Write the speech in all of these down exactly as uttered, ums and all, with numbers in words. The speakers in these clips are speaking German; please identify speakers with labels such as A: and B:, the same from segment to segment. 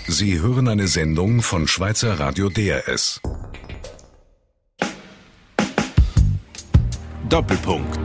A: Sie hören eine Sendung von Schweizer Radio D R S. Doppelpunkt.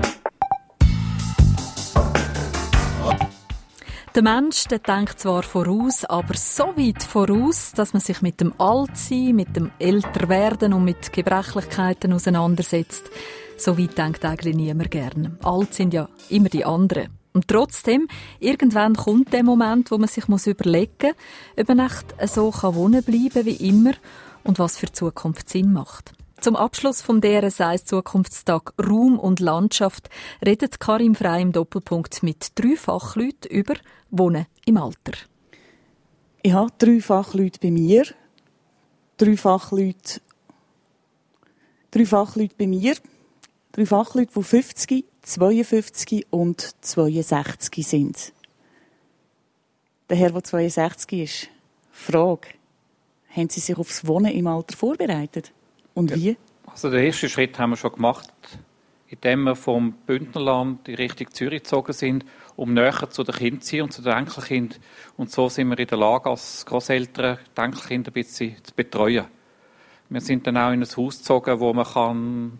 B: Der Mensch, der denkt zwar voraus, aber so weit voraus, dass man sich mit dem Altsein, mit dem Älterwerden und mit Gebrechlichkeiten auseinandersetzt. So weit denkt eigentlich niemand gerne. Alt sind ja immer die anderen. Und trotzdem, irgendwann kommt der Moment, wo man sich überlegen muss, ob man echt so wohnen bleiben kann wie immer und was für die Zukunft Sinn macht. Zum Abschluss vom D R S eins Zukunftstag Raum und Landschaft redet Karim Frey im Doppelpunkt mit drei Fachleuten über Wohnen im Alter.
C: Ich habe drei Fachleute bei mir, drei Fachleute, drei Fachleute bei mir, drei Fachleute, die fünfzig, zweiundfünfzig und zweiundsechzig sind. Der Herr, der zweiundsechzig ist, Frage, haben Sie sich aufs Wohnen im Alter vorbereitet? Und wie?
D: Also den ersten Schritt haben wir schon gemacht, indem wir vom Bündnerland in Richtung Zürich gezogen sind, um näher zu den Kindern zu ziehen und zu den Enkelkindern. Und so sind wir in der Lage, als Grosseltern die Enkelkinder ein bisschen zu betreuen. Wir sind dann auch in ein Haus gezogen, wo man kann,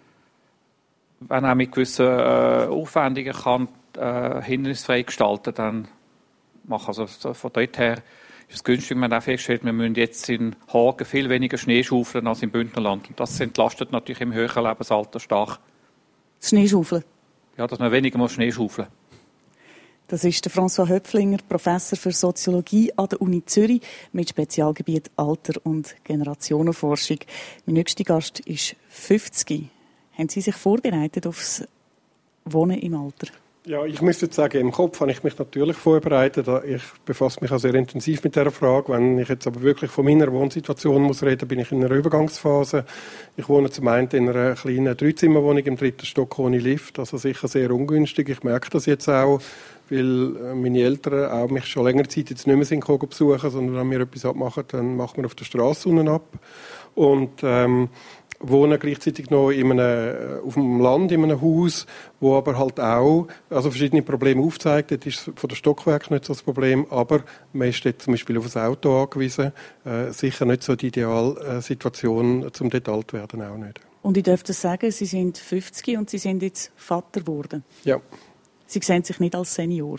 D: wenn auch mit gewissen äh, Aufwendungen kann, äh, hindernisfrei gestalten kann, machen. Also von dort her ist es günstig. Wir haben auch festgestellt, wir müssen jetzt in Hagen viel weniger Schnee schaufeln als im Bündnerland. Und das entlastet natürlich im höheren Lebensalter stark.
C: Schneeschaufeln?
D: Ja, dass man weniger muss Schnee schaufeln muss.
C: Das ist der François Höpflinger, Professor für Soziologie an der Uni Zürich mit Spezialgebiet Alter- und Generationenforschung. Mein nächster Gast ist fünfzig. Haben Sie sich vorbereitet aufs Wohnen im Alter?
E: Ja, ich müsste jetzt sagen, im Kopf habe ich mich natürlich vorbereitet. Ich befasse mich auch sehr intensiv mit dieser Frage. Wenn ich jetzt aber wirklich von meiner Wohnsituation muss reden, bin ich in einer Übergangsphase. Ich wohne zum einen in einer kleinen Dreizimmerwohnung im dritten Stock ohne Lift, also sicher sehr ungünstig. Ich merke das jetzt auch, weil meine Eltern auch mich schon längere Zeit jetzt nicht mehr sind besuchen, sondern wenn wir etwas abmachen, dann machen wir auf der Straße unten ab. Und ähm, wohnen gleichzeitig noch in einem, auf dem Land in einem Haus, wo aber halt auch also verschiedene Probleme aufzeigt. Das ist von der Stockwerk nicht so das Problem, aber man ist dort zum Beispiel auf ein Auto angewiesen. Äh, sicher nicht so die Idealsituation, zum dort alt zu werden, auch nicht.
C: Und ich darf das sagen, Sie sind fünfzig und Sie sind jetzt Vater geworden.
E: Ja.
C: Sie sehen sich nicht als Senior.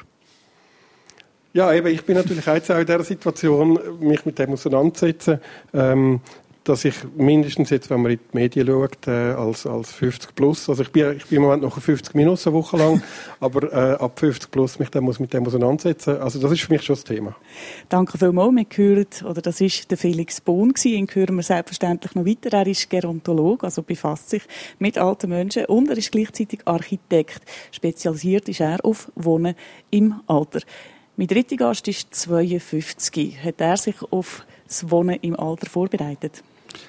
E: Ja, eben, ich bin natürlich jetzt auch in dieser Situation, mich mit dem auseinanderzusetzen. Ähm, dass ich mindestens jetzt, wenn man in die Medien schaut, äh, als, als fünfzig plus, also ich bin, ich bin im Moment noch fünfzig minus eine Woche lang, aber äh, ab fünfzig plus mich dann muss mit dem auseinandersetzen. Also das ist für mich schon das Thema.
C: Danke vielmals. Wir hören, oder das ist der Felix Bohn gewesen. Ihn hören wir selbstverständlich noch weiter. Er ist Gerontologe, also befasst sich mit alten Menschen und er ist gleichzeitig Architekt. Spezialisiert ist er auf Wohnen im Alter. Mein dritter Gast ist zweiundfünfzig. Hat er sich auf das Wohnen im Alter vorbereitet?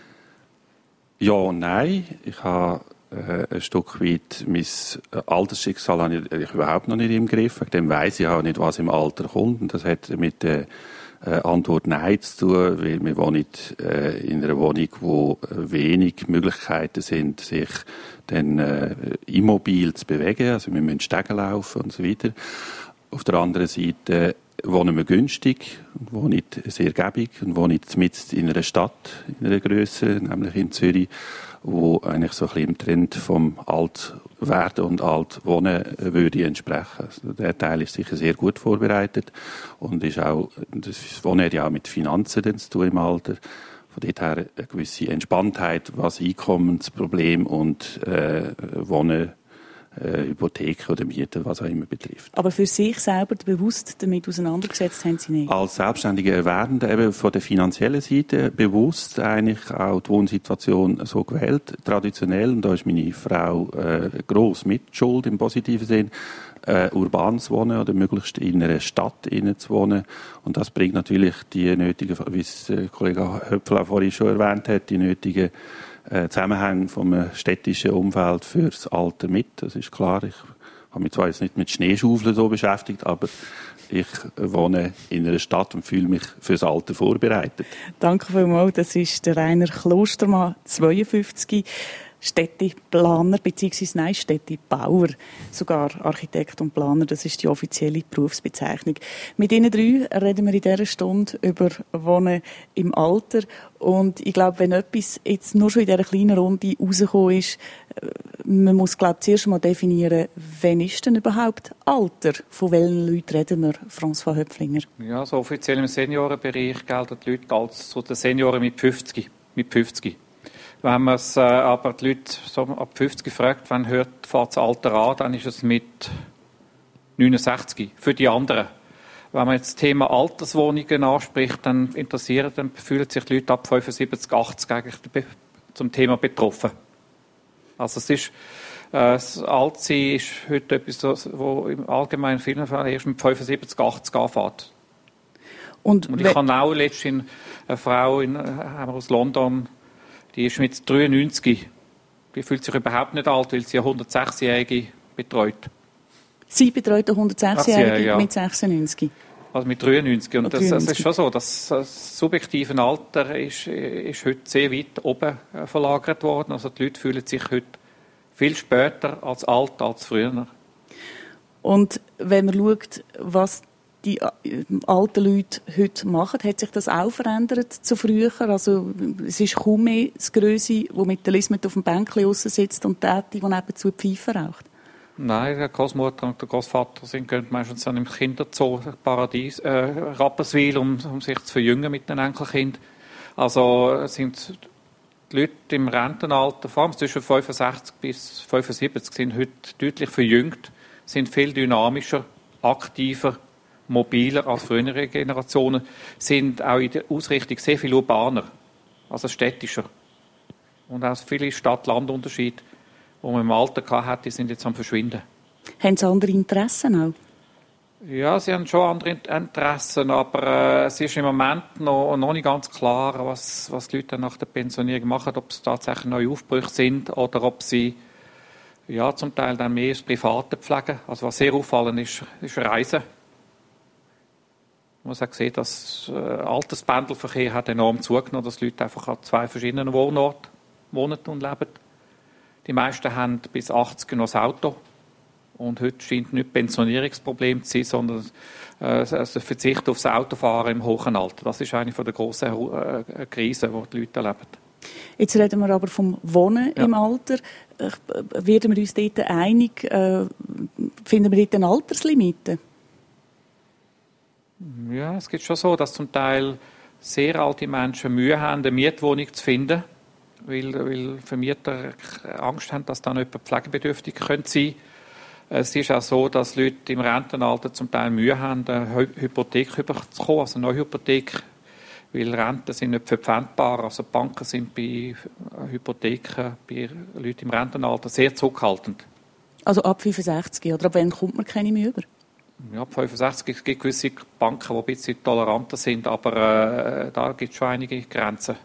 F: Ja und nein. Ich habe äh, ein Stück weit mein Altersschicksal habe ich, ich überhaupt noch nicht im Griff. Wegen dem weiss ich auch nicht, was im Alter kommt. Und das hat mit der äh, Antwort Nein zu tun, weil wir wohnen äh, in einer Wohnung, wo wenig Möglichkeiten sind, sich dann äh, immobil zu bewegen. Also wir müssen Stegen laufen und so weiter. Auf der anderen Seite wohnen wir günstig und wohnen sehr gäbig und wohnen mitten in einer Stadt, in einer Grösse, nämlich in Zürich, wo eigentlich so ein bisschen im Trend vom Altwerden und Altwohnen würde entsprechen. Also der Teil ist sicher sehr gut vorbereitet und ist auch, das Wohnen hat ja auch mit Finanzen zu tun im Alter. Von dort her eine gewisse Entspanntheit, was Einkommensproblem und äh, Wohnen, Äh, Hypothek oder Miete, was auch immer betrifft.
C: Aber für sich selber bewusst damit auseinandergesetzt haben Sie nicht?
F: Als selbstständige Erwerbende eben von der finanziellen Seite bewusst eigentlich auch die Wohnsituation so gewählt, traditionell, und da ist meine Frau äh, gross Mitschuld im positiven Sinn, äh, urban zu wohnen oder möglichst in einer Stadt innen zu wohnen. Und das bringt natürlich die nötigen, wie es der Kollege Höpfl auch vorhin schon erwähnt hat, die nötigen Zusammenhänge vom städtischen Umfeld fürs Alter mit. Das ist klar. Ich habe mich zwar jetzt nicht mit Schneeschaufeln so beschäftigt, aber ich wohne in einer Stadt und fühle mich fürs Alter vorbereitet.
C: Danke vielmals. Das ist der Rainer Klostermann, zweiundfünfzig. Städteplaner, beziehungsweise nein, Städtebauer, sogar Architekt und Planer, das ist die offizielle Berufsbezeichnung. Mit Ihnen drei reden wir in dieser Stunde über Wohnen im Alter. Und ich glaube, wenn etwas jetzt nur schon in dieser kleinen Runde rausgekommen ist, man muss, glaube ich, zuerst mal definieren, wann ist denn überhaupt Alter? Von welchen Leuten reden wir, François Höpflinger?
D: Ja, so offiziell im Seniorenbereich gelten die Leute als so die Senioren mit fünfzig. Mit fünfzig. Wenn man es äh, aber die Leute so ab fünfzig fragt, wann hört, fährt das Alter an, dann ist es mit neunundsechzig. Für die anderen. Wenn man jetzt das Thema Alterswohnungen anspricht, dann interessiert, dann fühlen sich die Leute ab fünfundsiebzig, achtzig eigentlich zum Thema betroffen. Also es ist, äh, das Altsein ist heute etwas, das im allgemeinen vielen Fällen erst mit fünfundsiebzig, achtzig anfängt. Und, Und ich habe auch letztens eine Frau in, haben wir aus London, die ist mit dreiundneunzig. Die fühlt sich überhaupt nicht alt, weil sie eine hundertsechsjährige betreut.
C: Sie betreut eine hundertsechsjährige ja. Mit sechsundneunzig?
D: Also mit dreiundneunzig. Und das, das ist schon so, das, das subjektive Alter ist, ist heute sehr weit oben verlagert worden. Also die Leute fühlen sich heute viel später als alt als früher.
C: Und wenn man schaut, was die alten Leute heute machen, hat sich das auch verändert zu früher? Also es ist kaum mehr das Grösse, das mit der Lismet auf dem Bänkchen draussen sitzt und die Täti, die nebenzu die Pfeife raucht.
D: Nein, die Großmutter und der Großvater sind gehen meistens dann im Kinderzoo Paradies, äh, Rapperswil, um, um sich zu verjüngen mit den Enkelkindern. Also sind die Leute im Rentenalter, vor allem zwischen fünfundsechzig bis fünfundsiebzig, sind heute deutlich verjüngt, sind viel dynamischer, aktiver, mobiler als frühere Generationen, sind auch in der Ausrichtung sehr viel urbaner, also städtischer. Und auch viele Stadt-Land-Unterschiede, die man im Alter hatte, sind jetzt am Verschwinden.
C: Haben Sie andere Interessen auch?
D: Ja, sie haben schon andere Interessen, aber äh, es ist im Moment noch, noch nicht ganz klar, was, was die Leute dann nach der Pensionierung machen, ob es tatsächlich neue Aufbrüche sind oder ob sie ja, zum Teil dann mehr das Private pflegen. Also was sehr auffallend ist, ist Reisen. Man muss auch sehen, dass äh, Alterspendelverkehr hat enorm zugenommen, dass Leute einfach an zwei verschiedenen Wohnorten wohnen und leben. Die meisten haben bis achtzig noch das Auto. Und heute scheint nicht ein Pensionierungsproblem zu sein, sondern äh, also Verzicht auf das Autofahren im hohen Alter. Das ist eine der grossen äh, Krisen, die die Leute erleben.
C: Jetzt reden wir aber vom Wohnen ja. im Alter. Werden wir uns dort einig? Äh, finden wir dort eine Alterslimite?
D: Ja, es gibt schon so, dass zum Teil sehr alte Menschen Mühe haben, eine Mietwohnung zu finden, weil, weil Vermieter Angst haben, dass dann jemand pflegebedürftig sein könnte. Es ist auch so, dass Leute im Rentenalter zum Teil Mühe haben, eine Hypothek überzukommen, also eine neue Hypothek, weil Renten sind nicht verpfändbar. Also Banken sind bei Hypotheken bei Leuten im Rentenalter sehr zurückhaltend.
C: Also ab fünfundsechzig, oder ab wann kommt man keine mehr über?
D: Ja, ab fünfundsechzig es gibt gewisse Banken, die ein bisschen toleranter sind, aber äh, da gibt es schon einige Grenzen.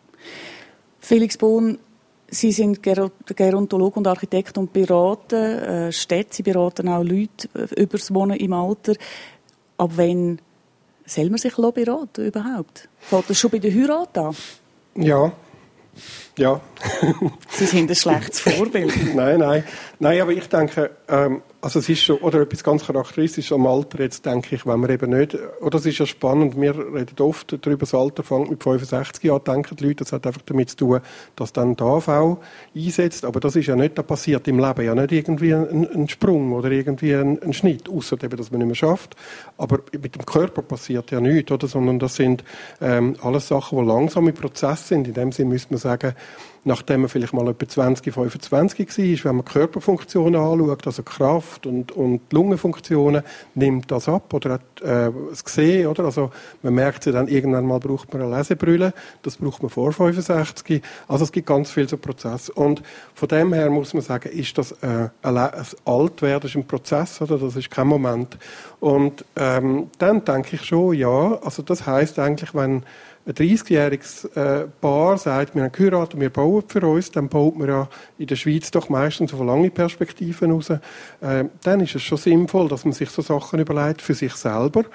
C: Felix Bohn, Sie sind Gerontologe und Architekt und beraten äh, Städte, Sie beraten auch Leute über das Wohnen im Alter. Ab wann soll man sich beraten überhaupt? Fällt das schon bei der Heirat an?
E: Ja. Ja.
C: Sie sind ein schlechtes Vorbild.
E: Nein, nein. Nein, aber ich denke, ähm, also es ist schon, oder etwas ganz Charakteristisches am Alter jetzt, denke ich, wenn man eben nicht, oder es ist ja spannend, wir reden oft darüber, das Alter fängt mit fünfundsechzig an, denken die Leute, das hat einfach damit zu tun, dass dann die A V einsetzt, aber das ist ja nicht, da passiert im Leben ja nicht irgendwie ein, ein Sprung oder irgendwie ein, ein Schnitt, außer eben, dass man nicht mehr schafft, aber mit dem Körper passiert ja nichts, oder, sondern das sind ähm, alles Sachen, die langsame Prozesse sind, in dem Sinne müsste man sagen, nachdem man vielleicht mal etwa zwanzig, fünfundzwanzig war, wenn man Körperfunktionen anschaut, also Kraft und, und Lungenfunktionen, nimmt das ab oder hat äh, das gesehen, oder? Also man merkt ja dann, irgendwann mal braucht man eine Lesebrille, das braucht man vor fünfundsechzig. Also es gibt ganz viele so Prozesse. Und von dem her muss man sagen, ist das äh, ein, ein Altwerden ist ein Prozess, oder? Das ist kein Moment. Und ähm, dann denke ich schon, ja, also das heisst eigentlich, wenn ein dreißigjähriges äh, Paar sagt, wir haben geheiratet, wir bauen für uns, dann baut man ja in der Schweiz doch meistens auf lange Perspektiven raus. Äh, dann ist es schon sinnvoll, dass man sich so Sachen überlegt für sich selber.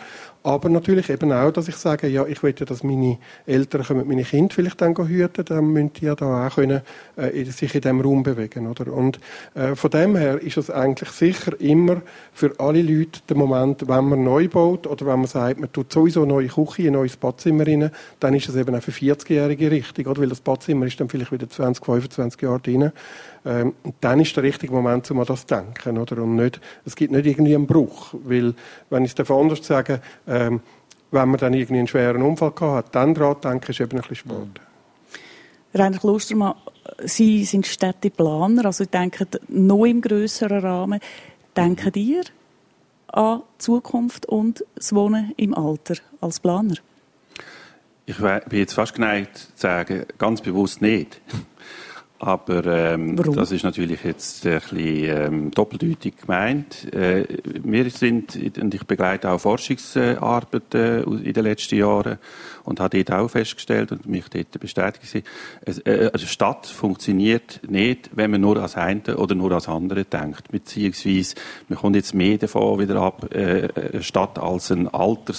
E: Aber natürlich eben auch, dass ich sage, ja, ich will ja, dass meine Eltern können meine Kinder vielleicht dann hüten, dann müssen die ja da auch können, äh, sich in diesem Raum bewegen, oder? Und äh, von dem her ist es eigentlich sicher immer für alle Leute der Moment, wenn man neu baut oder wenn man sagt, man tut sowieso eine neue Küche, ein neues Badzimmer rein, dann ist es eben auch für vierzigjährige richtig, oder? Weil das Badzimmer ist dann vielleicht wieder zwanzig, fünfundzwanzig Jahre drin. Ähm, dann ist der richtige Moment, um an das zu denken, oder? Und nicht, es gibt nicht irgendwie einen Bruch, weil, wenn ich es anders sage, ähm, wenn man dann irgendwie einen schweren Unfall gehabt hat, dann daran denken, ist eben ein bisschen spät.
C: Mhm. Rainer Klostermann, Sie sind Städteplaner, also denken noch im grösseren Rahmen. Denken ihr an die Zukunft und das Wohnen im Alter als Planer?
F: Ich bin jetzt fast geneigt zu sagen, ganz bewusst nicht. Aber ähm, das ist natürlich jetzt ein bisschen ähm, doppeldeutig gemeint. Äh, wir sind, und ich begleite auch Forschungsarbeiten in den letzten Jahren und habe dort auch festgestellt und mich dort bestätigt, eine also Stadt funktioniert nicht, wenn man nur ans eine oder nur ans andere denkt. Beziehungsweise, man kommt jetzt mehr davon wieder ab, äh, eine Stadt als eine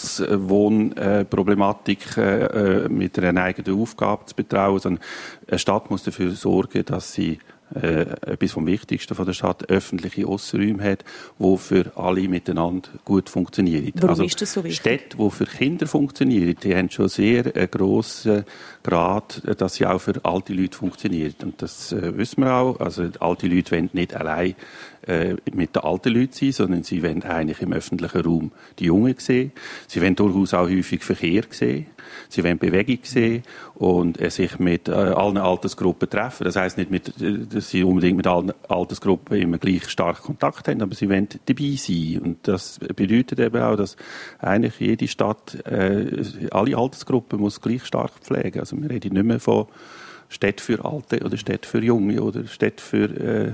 F: Alterswohnproblematik äh, mit einer eigenen Aufgabe zu betrauen, sondern eine Stadt muss dafür sorgen, dass sie äh, etwas vom Wichtigsten von der Stadt, öffentliche Aussenräume hat, die für alle miteinander gut funktionieren.
C: Warum
F: also
C: ist das so wichtig?
F: Städte, die für Kinder funktionieren, die haben schon sehr einen grossen Grad, dass sie auch für alte Leute funktionieren. Und das äh, wissen wir auch. Also alte Leute wollen nicht allein äh, mit den alten Leuten sein, sondern sie wollen eigentlich im öffentlichen Raum die Jungen sehen. Sie wollen durchaus auch häufig Verkehr sehen. Sie wollen Bewegung sehen und äh, sich mit äh, allen Altersgruppen treffen. Das heisst nicht, mit, äh, dass sie unbedingt mit allen Altersgruppen immer gleich stark Kontakt haben, aber sie wollen dabei sein. Und das bedeutet eben auch, dass eigentlich jede Stadt äh, alle Altersgruppen muss gleich stark pflegen. Also wir reden nicht mehr von Städte für Alte oder Städte für Junge oder Städte für äh,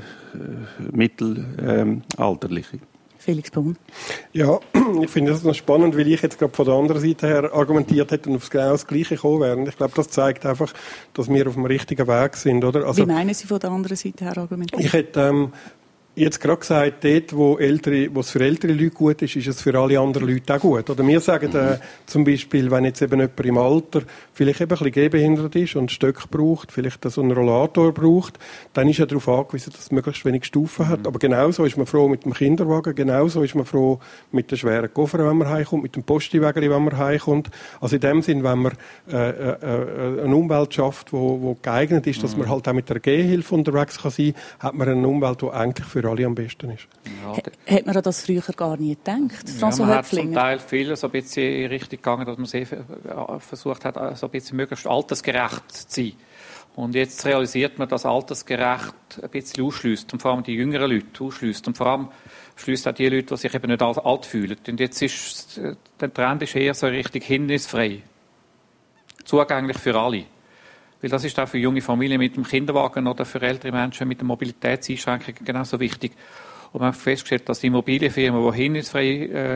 F: Mittelalterliche. Ähm,
C: Felix Brunn.
E: Ja, ich finde das noch spannend, weil ich jetzt gerade von der anderen Seite her argumentiert hätte und aufs genau das Gleiche gekommen wäre. Und ich glaube, das zeigt einfach, dass wir auf dem richtigen Weg sind, oder? Also,
C: wie meinen Sie von der anderen Seite her argumentiert?
E: Ich hätte ähm, jetzt gerade gesagt, dort, wo, ältere, wo es für ältere Leute gut ist, ist es für alle anderen Leute auch gut. Oder wir sagen äh, zum Beispiel, wenn jetzt eben jemand im Alter vielleicht eben ein bisschen gehbehindert ist und Stöcke braucht, vielleicht so einen Rollator braucht, dann ist er darauf angewiesen, dass es möglichst wenig Stufen hat. Aber genauso ist man froh mit dem Kinderwagen, genauso ist man froh mit den schweren Koffern, wenn man heimkommt, mit dem Postiwägeli, wenn man heimkommt. Also in dem Sinn, wenn man äh, äh, eine Umwelt schafft, wo, wo geeignet ist, dass man halt auch mit der Gehhilfe unterwegs kann sein, hat man eine Umwelt, die eigentlich für alle am besten ist.
C: Ja, hat man das früher gar nie gedacht?
D: Ja, man hat zum Teil viel so ein bisschen in die Richtung gegangen, dass man sehr versucht hat, so ein bisschen möglichst altersgerecht zu sein. Und jetzt realisiert man, dass altersgerecht ein bisschen ausschliesst und vor allem die jüngeren Leute ausschliesst und vor allem schließt auch die Leute, die sich eben nicht alt fühlen. Und jetzt ist der Trend ist eher so richtig hindernisfrei, zugänglich für alle. Weil das ist auch für junge Familien mit dem Kinderwagen oder für ältere Menschen mit der Mobilitätseinschränkungen genauso wichtig. Und man hat festgestellt, dass die Immobilienfirmen, die hindernisfrei äh,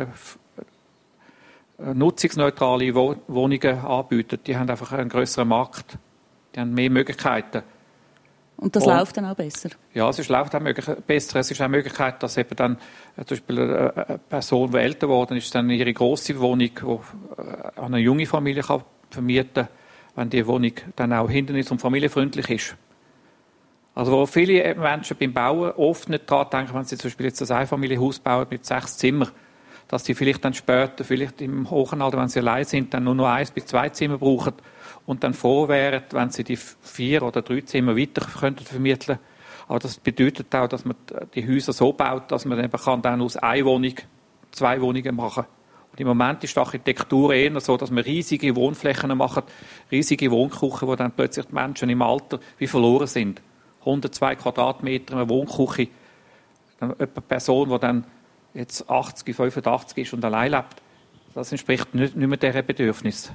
D: nutzungsneutrale Wohnungen anbieten, die haben einfach einen grösseren Markt. Die haben mehr Möglichkeiten.
C: Und das Und, läuft dann auch besser? Ja,
D: es ist, läuft auch besser. Es ist auch eine Möglichkeit, dass eben dann äh, zum Beispiel eine Person, die älter geworden ist, dann ihre grosse Wohnung, die äh, an eine junge Familie kann vermieten kann, wenn die Wohnung dann auch hindernis- und familienfreundlich ist. Also wo viele Menschen beim Bauen oft nicht daran denken, wenn sie zum Beispiel jetzt ein Einfamilienhaus bauen mit sechs Zimmern, dass die vielleicht dann später, vielleicht im hohen Alter, wenn sie allein sind, dann nur noch eins bis zwei Zimmer brauchen und dann froh wären, wenn sie die vier oder drei Zimmer weiter könnten vermitteln. Aber das bedeutet auch, dass man die Häuser so baut, dass man eben kann dann aus einer Wohnung zwei Wohnungen machen kann. Und im Moment ist die Architektur eher so, dass man riesige Wohnflächen macht, riesige Wohnküchen, wo dann plötzlich die Menschen im Alter wie verloren sind. hundertzwei Quadratmeter eine Wohnküche. Eine Person, die dann jetzt achtzig, fünfundachtzig ist und allein lebt, das entspricht nicht, nicht mehr deren Bedürfnis.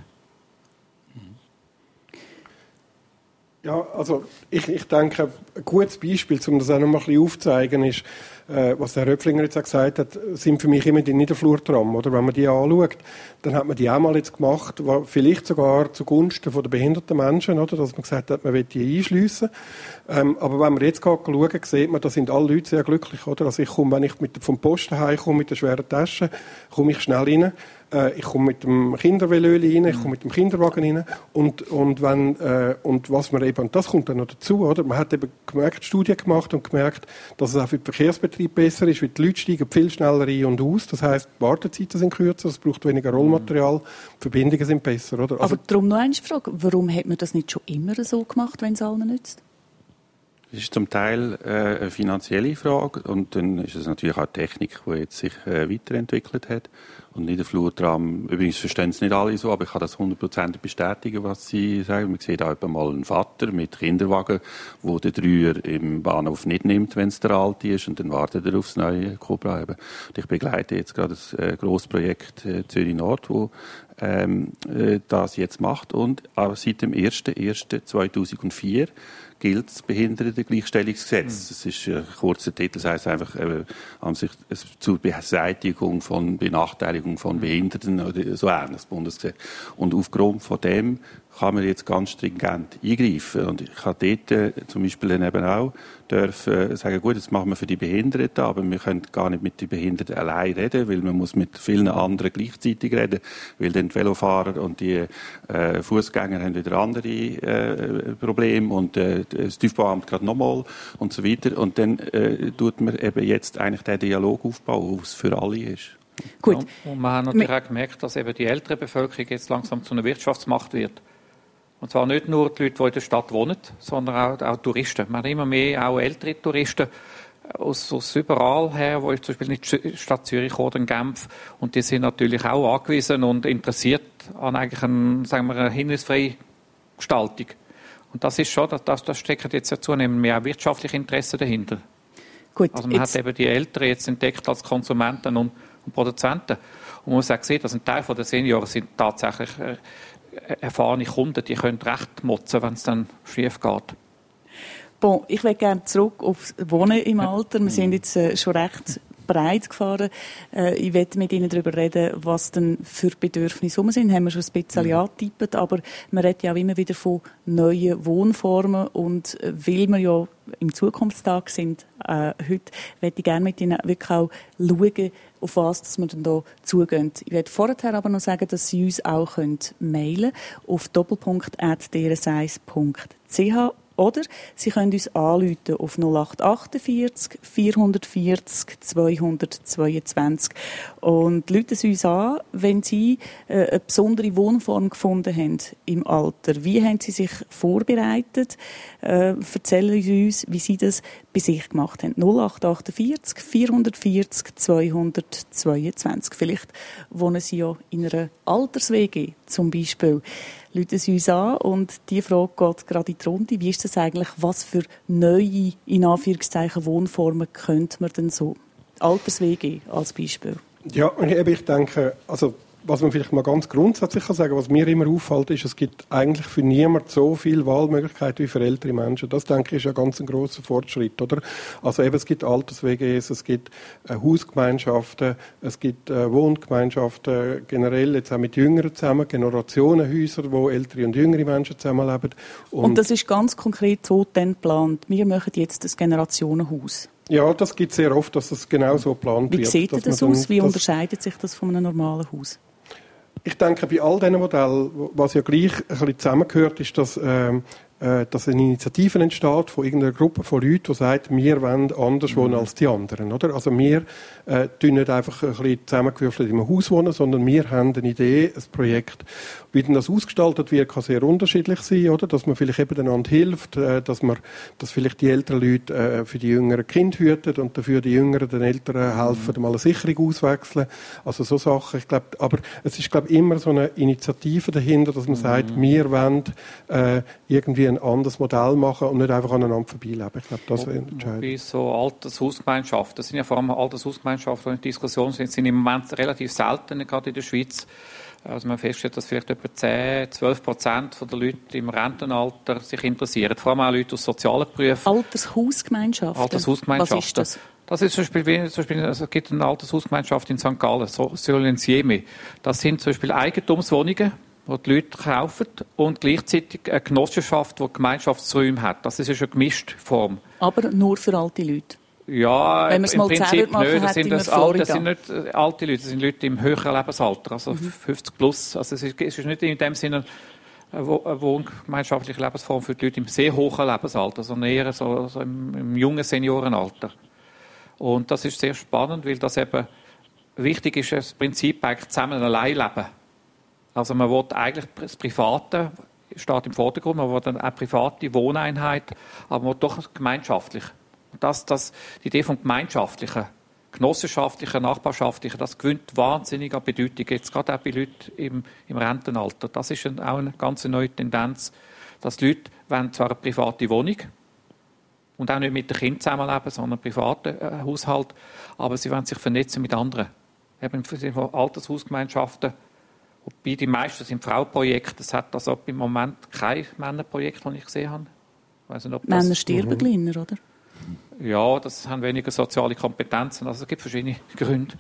E: Ja, also ich, ich denke, ein gutes Beispiel, um das auch noch mal ein bisschen aufzuzeigen, ist, äh, was der Röpflinger jetzt auch gesagt hat, sind für mich immer die Niederflurtram, oder? Wenn man die anschaut, dann hat man die auch mal jetzt gemacht, vielleicht sogar zugunsten von der behinderten Menschen, oder? Dass man gesagt hat, man will die einschliessen. Ähm, aber wenn man jetzt gerade schauen, sieht man, da sind alle Leute sehr glücklich, oder? Also ich komme, wenn ich mit, vom Posten heimkomme mit der schweren Tasche, komme ich schnell rein. Äh, ich komme mit dem Kindervelo rein, ich komme mit dem Kinderwagen rein. Und, und, wenn, äh, und was man eben, und das kommt dann noch dazu, oder? Man hat eben gemerkt, Studien gemacht und gemerkt, dass es auch für den Verkehrsbetrieb besser ist, weil die Leute steigen viel schneller ein und aus. Das heisst, die Wartezeiten sind kürzer, es braucht weniger Rollmaterial, die Verbindungen sind besser, oder? Also,
C: aber darum noch eine Frage, warum hat man das nicht schon immer so gemacht, wenn es allen nützt?
F: Das ist zum Teil äh, eine finanzielle Frage und dann ist es natürlich auch eine Technik, die jetzt sich äh, weiterentwickelt hat. Und Niederflurtram, übrigens verstehen es nicht alle so, aber ich kann das hundertprozentig bestätigen, was Sie sagen. Man sieht auch mal einen Vater mit Kinderwagen, der den Dreier im Bahnhof nicht nimmt, wenn es der alte ist, und dann wartet er aufs neue Cobra. Und ich begleite jetzt gerade das äh, grosses Projekt äh, Zürich Nord, wo ähm, äh, das jetzt macht. Und auch seit dem ersten ersten zweitausendvier gilt das Behindertengleichstellungsgesetz. Das ist ein kurzer Titel, das heisst einfach äh, an sich zur Beseitigung von Benachteiligung von Behinderten oder so ähnlich, das Bundesgesetz. Und aufgrund von dem kann man jetzt ganz stringent eingreifen. Und ich habe dort äh, zum Beispiel dann eben auch dürfen äh, sagen, gut, das machen wir für die Behinderten, aber wir können gar nicht mit den Behinderten allein reden, weil man muss mit vielen anderen gleichzeitig reden, weil dann die Velofahrer und die äh, Fußgänger haben wieder andere äh, Probleme und äh, das TÜV-Beamt gerade nochmal und so weiter. Und dann äh, tut man eben jetzt eigentlich den Dialog aufbauen, der für alle ist.
C: Gut.
D: Ja, und wir haben natürlich auch gemerkt, dass eben die ältere Bevölkerung jetzt langsam zu einer Wirtschaftsmacht wird. Und zwar nicht nur die Leute, die in der Stadt wohnen, sondern auch, auch Touristen. Wir haben immer mehr auch ältere Touristen aus, aus überall her, die zum Beispiel nicht in die Stadt Zürich oder in Genf. Und die sind natürlich auch angewiesen und interessiert an eigentlich ein, sagen wir, eine hindernisfreie Gestaltung. Und das ist schon, das, das steckt jetzt ja zunehmend mehr auch wirtschaftliche Interessen dahinter.
C: Gut,
D: also man
C: jetzt
D: hat eben die Älteren jetzt entdeckt als Konsumenten und, und Produzenten. Und man muss auch sehen, dass ein Teil der Senioren sind tatsächlich äh, erfahrene Kunden, die können recht motzen, wenn es dann schief geht.
C: Bon, ich will gerne zurück aufs Wohnen im Alter. Wir sind jetzt äh, schon recht breit gefahren. Äh, ich werde mit Ihnen darüber reden, was denn für Bedürfnisse rum sind. Haben wir schon ein bisschen mhm. angetippt, aber man redet ja auch immer wieder von neuen Wohnformen und äh, weil wir ja im Zukunftstag sind, äh, heute möchte ich gerne mit Ihnen wirklich auch schauen, auf was dass wir dann da zugehen. Ich werde vorher aber noch sagen, dass Sie uns auch mailen können auf doppelpunkt at d r s eins punkt c h oder Sie können uns anrufen auf null acht achtundvierzig vierhundertvierzig zweihundertzweiundzwanzig und rufen Sie uns an, wenn Sie äh, eine besondere Wohnform gefunden haben im Alter. Wie haben Sie sich vorbereitet? Äh, erzählen Sie uns, wie Sie das bei sich gemacht haben. null acht achtundvierzig vierhundertvierzig zweihundertzweiundzwanzig. Vielleicht wohnen Sie ja in einer Alters-W G zum Beispiel. Rufen Sie uns an und die Frage geht gerade in die Runde. Wie ist das eigentlich? Was für neue, in Anführungszeichen, Wohnformen könnte man denn so? Alters-W G als Beispiel.
E: Ja, ich denke, also was man vielleicht mal ganz grundsätzlich kann sagen, was mir immer auffällt, ist, es gibt eigentlich für niemanden so viele Wahlmöglichkeiten wie für ältere Menschen. Das, denke ich, ist ja ganz ein grosser Fortschritt, oder? Also eben, es gibt Alters-W Gs, es gibt äh, Hausgemeinschaften, es gibt äh, Wohngemeinschaften, generell jetzt auch mit Jüngeren zusammen, Generationenhäuser, wo ältere und jüngere Menschen zusammenleben. Und,
C: und das ist ganz konkret so dann geplant. Wir machen jetzt das Generationenhaus.
E: Ja, das gibt es sehr oft, dass das genau so geplant
C: Wie
E: wird.
C: Wie sieht das
E: dann,
C: aus? Wie
E: das,
C: unterscheidet sich das von einem normalen Haus?
E: Ich denke, bei all diesen Modellen, was ja gleich ein bisschen zusammengehört, ist, dass, ähm, äh, dass eine Initiative entsteht von irgendeiner Gruppe von Leuten, die sagt, wir wollen anders wohnen als die anderen. Oder? Also wir äh, tun nicht einfach ein bisschen zusammengewürfelt in einem Haus wohnen, sondern wir haben eine Idee, ein Projekt. Wie denn das ausgestaltet wird, kann sehr unterschiedlich sein, oder? Dass man vielleicht eben einander hilft, äh, dass man, dass vielleicht die älteren Leute äh, für die jüngeren Kinder hüten und dafür die Jüngeren den Älteren helfen, mhm. mal eine Sicherung auswechseln. Also so Sachen. Ich glaube, aber es ist, glaube ich, immer so eine Initiative dahinter, dass man mhm. sagt, wir wollen äh, irgendwie ein anderes Modell machen und nicht einfach aneinander vorbeileben. Ich glaube, das ist entscheidend.
D: Wie so Altershausgemeinschaften, das sind ja vor allem Altershausgemeinschaften, die in Diskussion sind, sind im Moment relativ selten, gerade in der Schweiz. Also man feststellt, dass vielleicht etwa zehn, zwölf Prozent der Leute im Rentenalter sich interessieren. Vor allem auch Leute aus sozialen Berufen.
C: Altershausgemeinschaften?
D: Altershausgemeinschaften.
C: Was ist das?
D: Das ist zum Beispiel, wie, zum Beispiel also es gibt eine Altershausgemeinschaft in Sankt Gallen, so Solensieme. Das sind zum Beispiel Eigentumswohnungen, die die Leute kaufen und gleichzeitig eine Genossenschaft, die Gemeinschaftsräume hat. Das ist eine gemischte Form.
C: Aber nur für alte Leute?
D: Ja,
C: Wenn im Prinzip
D: machen, nicht. Das sind, das alte, das sind nicht alte Leute, das sind Leute im höheren Lebensalter, also mhm. fünfzig plus. Also es ist, es ist nicht in dem Sinne eine wohngemeinschaftliche Lebensform für die Leute im sehr hohen Lebensalter, sondern eher so, so im, im jungen Seniorenalter. Und das ist sehr spannend, weil das eben wichtig ist, das Prinzip eigentlich zusammen allein leben. Also man will eigentlich das Private, steht im Vordergrund, man will dann eine private Wohneinheit, aber man will doch gemeinschaftlich. Und das, das, die Idee vom Gemeinschaftlichen, Genossenschaftlichen, Nachbarschaftlichen, das gewinnt wahnsinnig an Bedeutung, jetzt gerade auch bei Leuten im, im Rentenalter. Das ist ein, auch eine ganz neue Tendenz, dass die Leute wollen zwar eine private Wohnung und auch nicht mit den Kindern zusammenleben, sondern einen privaten äh, Haushalt, aber sie wollen sich vernetzen mit anderen. Eben in Altershausgemeinschaften, wobei die meisten sind Frauenprojekte, es hat also im Moment kein Männerprojekt, das ich gesehen habe. Ich weiss nicht, ob das...
C: Männer sterben kleiner, oder?
D: Ja, das haben weniger soziale Kompetenzen. Also es gibt verschiedene Gründe.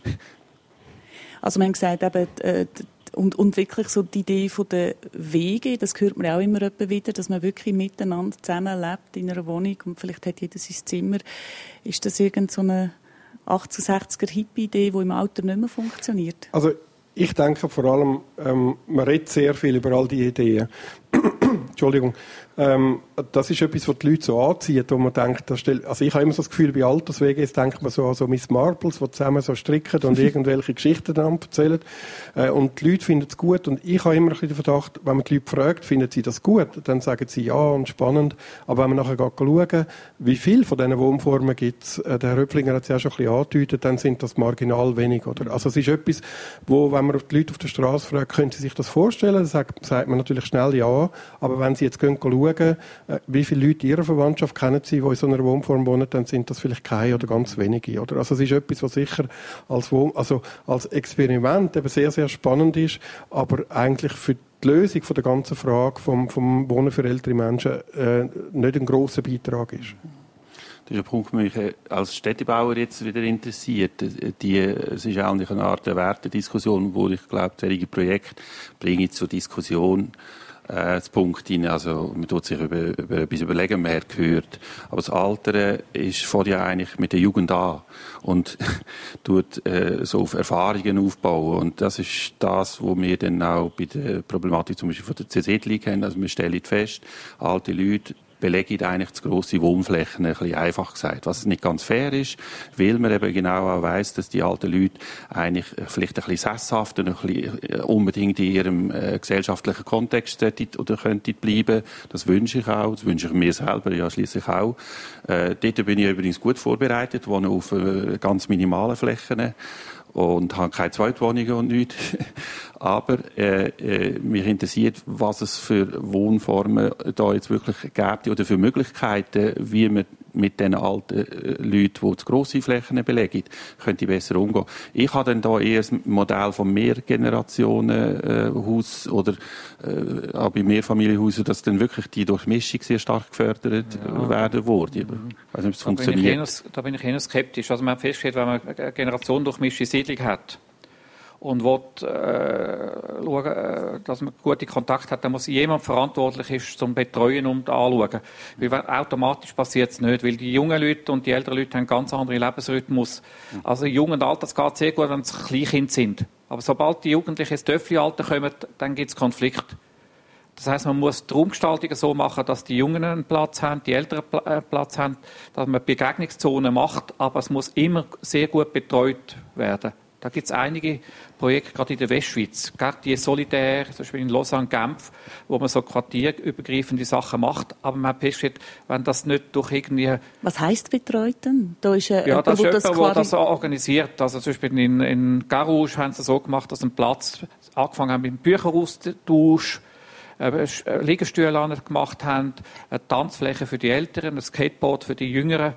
C: Also man hat gesagt, eben, äh, und, und wirklich so die Idee von der Wege, das hört man auch immer wieder, dass man wirklich miteinander zusammenlebt in einer Wohnung und vielleicht hat jeder sein Zimmer. Ist das irgend so eine achtziger-sechziger Hippie-Idee, die im Alter nicht mehr funktioniert?
E: Also ich denke vor allem, ähm, man redet sehr viel über all diese Ideen. Entschuldigung. Ähm, das ist etwas, was die Leute so anzieht, wo man denkt, das stellt, also ich habe immer so das Gefühl, bei Alterswegen jetzt denkt man so an so Miss Marples, die zusammen so stricken und irgendwelche Geschichten dann erzählen. Äh, und die Leute finden es gut. Und ich habe immer ein bisschen den Verdacht, wenn man die Leute fragt, finden sie das gut, dann sagen sie ja und spannend. Aber wenn man nachher geht schauen, wie viel von diesen Wohnformen gibt es, äh, der Herr Höpflinger hat es ja schon ein bisschen angedeutet, dann sind das marginal wenig. Oder? Also es ist etwas, wo, wenn man die Leute auf der Straße fragt, können sie sich das vorstellen, dann sagt, sagt man natürlich schnell ja. Aber wenn sie jetzt gehen schauen, wie viele Leute in ihrer Verwandtschaft kennen sie, die in so einer Wohnform wohnen, dann sind das vielleicht keine oder ganz wenige. Oder? Also es ist etwas, was sicher als, Wohn- also als Experiment eben sehr, sehr spannend ist, aber eigentlich für die Lösung von der ganzen Frage vom, vom Wohnen für ältere Menschen äh, nicht ein grosser Beitrag ist.
F: Das ist ein Punkt, der mich als Städtebauer jetzt wieder interessiert. Die, es ist eigentlich eine Art der Wertediskussion, wo ich glaube, solche Projekte bringen zur Diskussion äh, das Punkt rein. Also man tut sich über, über etwas überlegen, man hat gehört. Aber das Alter ist fängt ja eigentlich mit der Jugend an und tut äh, so auf Erfahrungen aufbauen. Und das ist das, was wir dann auch bei der Problematik zum Beispiel von der Zersiedlung haben. Also wir stellen fest, alte Leute belegen eigentlich zu grosse Wohnflächen, ein bisschen einfach gesagt. Was nicht ganz fair ist, weil man eben genau auch weiss, dass die alten Leute eigentlich vielleicht ein bisschen sesshaft und ein bisschen unbedingt in ihrem äh, gesellschaftlichen Kontext oder könnten bleiben. Das wünsche ich auch, das wünsche ich mir selber ja schliesslich auch. Äh, dort bin ich übrigens gut vorbereitet, wohne auf äh, ganz minimalen Flächen und habe keine Zweitwohnungen und nichts. Aber äh, äh, mich interessiert, was es für Wohnformen da jetzt wirklich gibt oder für Möglichkeiten, wie man mit den alten äh, Leuten, die zu grosse Flächen belegen, könnte besser umgehen. Ich habe dann da eher das Modell von Mehrgenerationenhaus äh, oder äh, auch bei Mehrfamilienhäusern, dass dann wirklich die Durchmischung sehr stark gefördert ja. werden würde. Ich weiß nicht, ob es funktioniert.
D: Bin eher, da bin ich eher skeptisch. Also man hat festgestellt, wenn man eine Generation durchmischte Siedlung hat, und will, äh, schauen, äh, dass man gute Kontakte hat, dann muss jemand verantwortlich ist zum Betreuen und Anschauen. Weil automatisch passiert es nicht, weil die jungen Leute und die älteren Leute haben ganz andere Lebensrhythmus. Also jung und alt, das geht sehr gut, wenn es Kleinkinder sind. Aber sobald die Jugendlichen ins Töffli-Alter kommen, dann gibt es Konflikte. Das heisst, man muss die Raumgestaltung so machen, dass die Jungen einen Platz haben, die Älteren einen Platz haben, dass man Begegnungszonen macht, aber es muss immer sehr gut betreut werden. Da gibt es einige Projekte, gerade in der Westschweiz, gerade die Solidär, zum Beispiel in Lausanne, Genf, wo man so quartierübergreifende Sachen macht. Aber man hat festgestellt, wenn das nicht durch irgendwie...
C: Was heisst betreut denn? Da ist
D: ja,
C: jemand,
D: das ist
C: das
D: jemand, der das organisiert. Also zum Beispiel in, in Garouche haben sie so gemacht, dass ein Platz angefangen haben mit dem Bücheraustausch, äh, Liegestühle gemacht haben, eine Tanzfläche für die Älteren, ein Skateboard für die Jüngeren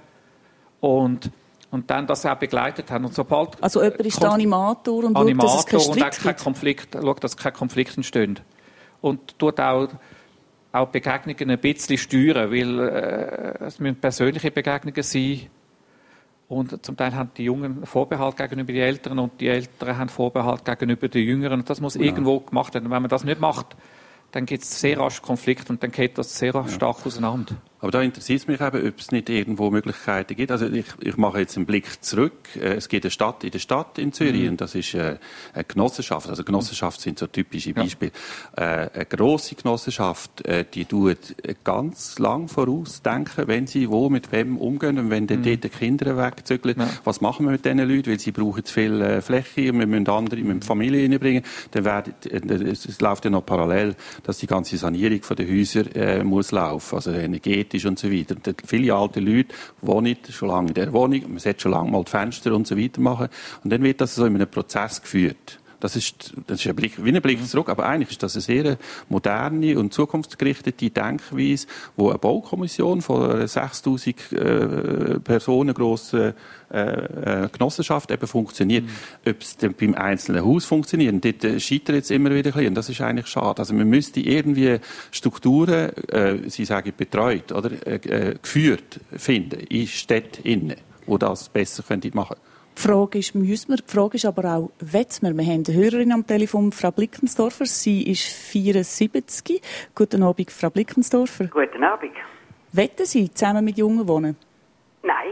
D: und Und dann das auch begleitet haben. Und sobald
C: also jemand ist der Animator und
D: Animator
C: schaut, dass es
D: und auch kein Konflikt, schaut, dass kein Konflikt entsteht. Und tut auch, auch Begegnungen ein bisschen steuern, weil äh, es müssen persönliche Begegnungen sein. Und zum Teil haben die Jungen Vorbehalt gegenüber den Älteren und die Älteren haben Vorbehalt gegenüber den Jüngeren. Und das muss ja. irgendwo gemacht werden. Und wenn man das nicht macht, dann gibt es sehr rasch Konflikt und dann geht das sehr ja. stark auseinander.
F: Aber da interessiert es mich eben, ob es nicht irgendwo Möglichkeiten gibt. Also ich, ich mache jetzt einen Blick zurück. Es gibt eine Stadt in der Stadt in Zürich mhm. und das ist eine Genossenschaft. Also Genossenschaft sind so typische Beispiele. Ja. Eine grosse Genossenschaft, die tut ganz lang vorausdenken, wenn sie wo mit wem umgehen und wenn dann mhm. dort die Kinder wegzügeln. Ja. Was machen wir mit diesen Leuten? Weil sie brauchen zu viel Fläche und wir müssen andere in die Familie reinbringen. Dann werden, es läuft ja noch parallel, dass die ganze Sanierung der Häuser äh, muss laufen. Also energetisch und so weiter. Und viele alte Leute wohnen schon lange in der Wohnung, man sollte schon lange mal die Fenster und so weiter machen. Und dann wird das so in einem Prozess geführt. Das ist, das ist ein Blick, wie ein Blick zurück, aber eigentlich ist das eine sehr moderne und zukunftsgerichtete Denkweise, wo eine Baukommission von einer sechstausend äh, Personen grossen äh, äh, Genossenschaft eben funktioniert. Mhm. Ob es dann beim einzelnen Haus funktioniert, und dort äh, scheitert es immer wieder ein bisschen, und das ist eigentlich schade. Also man müsste irgendwie Strukturen, äh, Sie sagen betreut, oder äh, äh, geführt finden in Städten, wo das besser könnte machen.
C: Die Frage ist, müssen wir, die Frage ist aber auch, wollen wir? Wir haben eine Hörerin am Telefon, Frau Blickensdorfer. Sie ist vierundsiebzig. Guten Abend, Frau Blickensdorfer.
G: Guten Abend.
C: Wollen Sie zusammen mit Jungen wohnen?
G: Nein.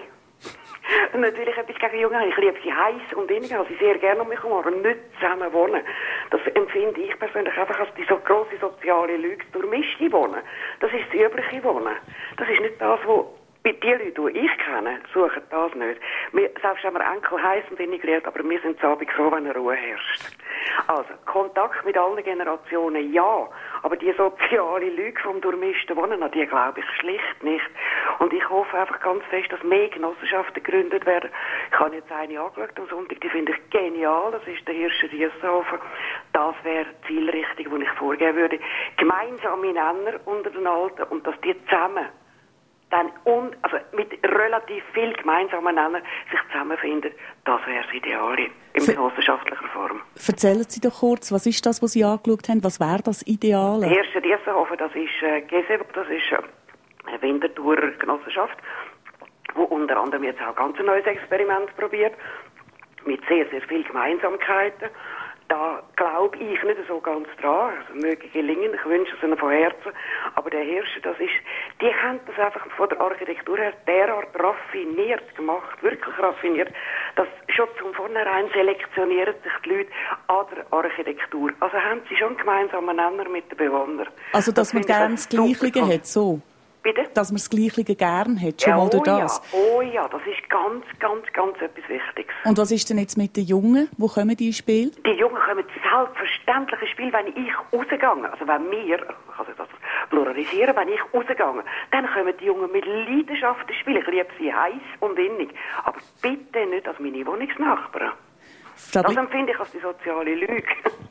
G: Natürlich etwas gegen Jungen. Ich liebe sie heiß und innig, also sehr gerne um mich herum, aber nicht zusammen wohnen. Das empfinde ich persönlich einfach als die so grosse soziale Lüge. Durchmischte Wohnen, das ist das übliche Wohnen. Das ist nicht das, was... Bei den Leuten, die ich kenne, suchen das nicht. Wir, selbst wenn wir Enkel heiß und integriert, aber wir sind zu Abend froh, wenn Ruhe herrscht. Also, Kontakt mit allen Generationen, ja. Aber die soziale Lüge vom durchmischten Wohnen, an die glaube ich schlicht nicht. Und ich hoffe einfach ganz fest, dass mehr Genossenschaften gegründet werden. Ich habe jetzt eine angeschaut am Sonntag, die finde ich genial. Das ist der Hirscher Rieshofen. Das wäre die Zielrichtung, die ich vorgeben würde. Gemeinsame Nenner unter den Alten und dass die zusammen dann und, also mit relativ viel gemeinsamen Nenner sich zusammenfinden, das wäre das Ideale in genossenschaftlicher Form.
C: Erzählen Sie doch kurz, was ist das, was Sie angeschaut haben? Was wäre das Ideale?
G: Der erste Riessenhofen, das ist äh, G S E B, das ist äh, eine Winterthurer Genossenschaft, wo unter anderem jetzt auch ganz ein neues Experiment probiert, mit sehr, sehr vielen Gemeinsamkeiten. Da glaube ich nicht so ganz dran. Also möge gelingen, ich wünsche es ihnen von Herzen. Aber der Hirscher, das ist, die haben das einfach von der Architektur her derart raffiniert gemacht, wirklich raffiniert, dass schon zum Vornherein selektionieren sich die Leute an der Architektur. Also haben sie schon gemeinsame Nenner mit den Bewohnern.
C: Also, dass das man gerne das Gleiche hat, so?
G: Bitte?
C: Dass man das Gleiche gerne hat, schon
G: ja,
C: mal durch
G: oh
C: das.
G: Ja, oh ja, das ist ganz, ganz, ganz etwas Wichtiges.
C: Und was ist denn jetzt mit den Jungen? Wo kommen die ins Spiel?
G: Die Jungen kommen selbstverständlich ins Spiel, wenn ich rausgehe. Also wenn wir, ich kann das pluralisieren, wenn ich rausgehe, dann kommen die Jungen mit Leidenschaft ins Spiel. Ich liebe sie heiß und innig. Aber bitte nicht als meine Wohnungsnachbarn. Frau das empfinde ich als die soziale Lüge.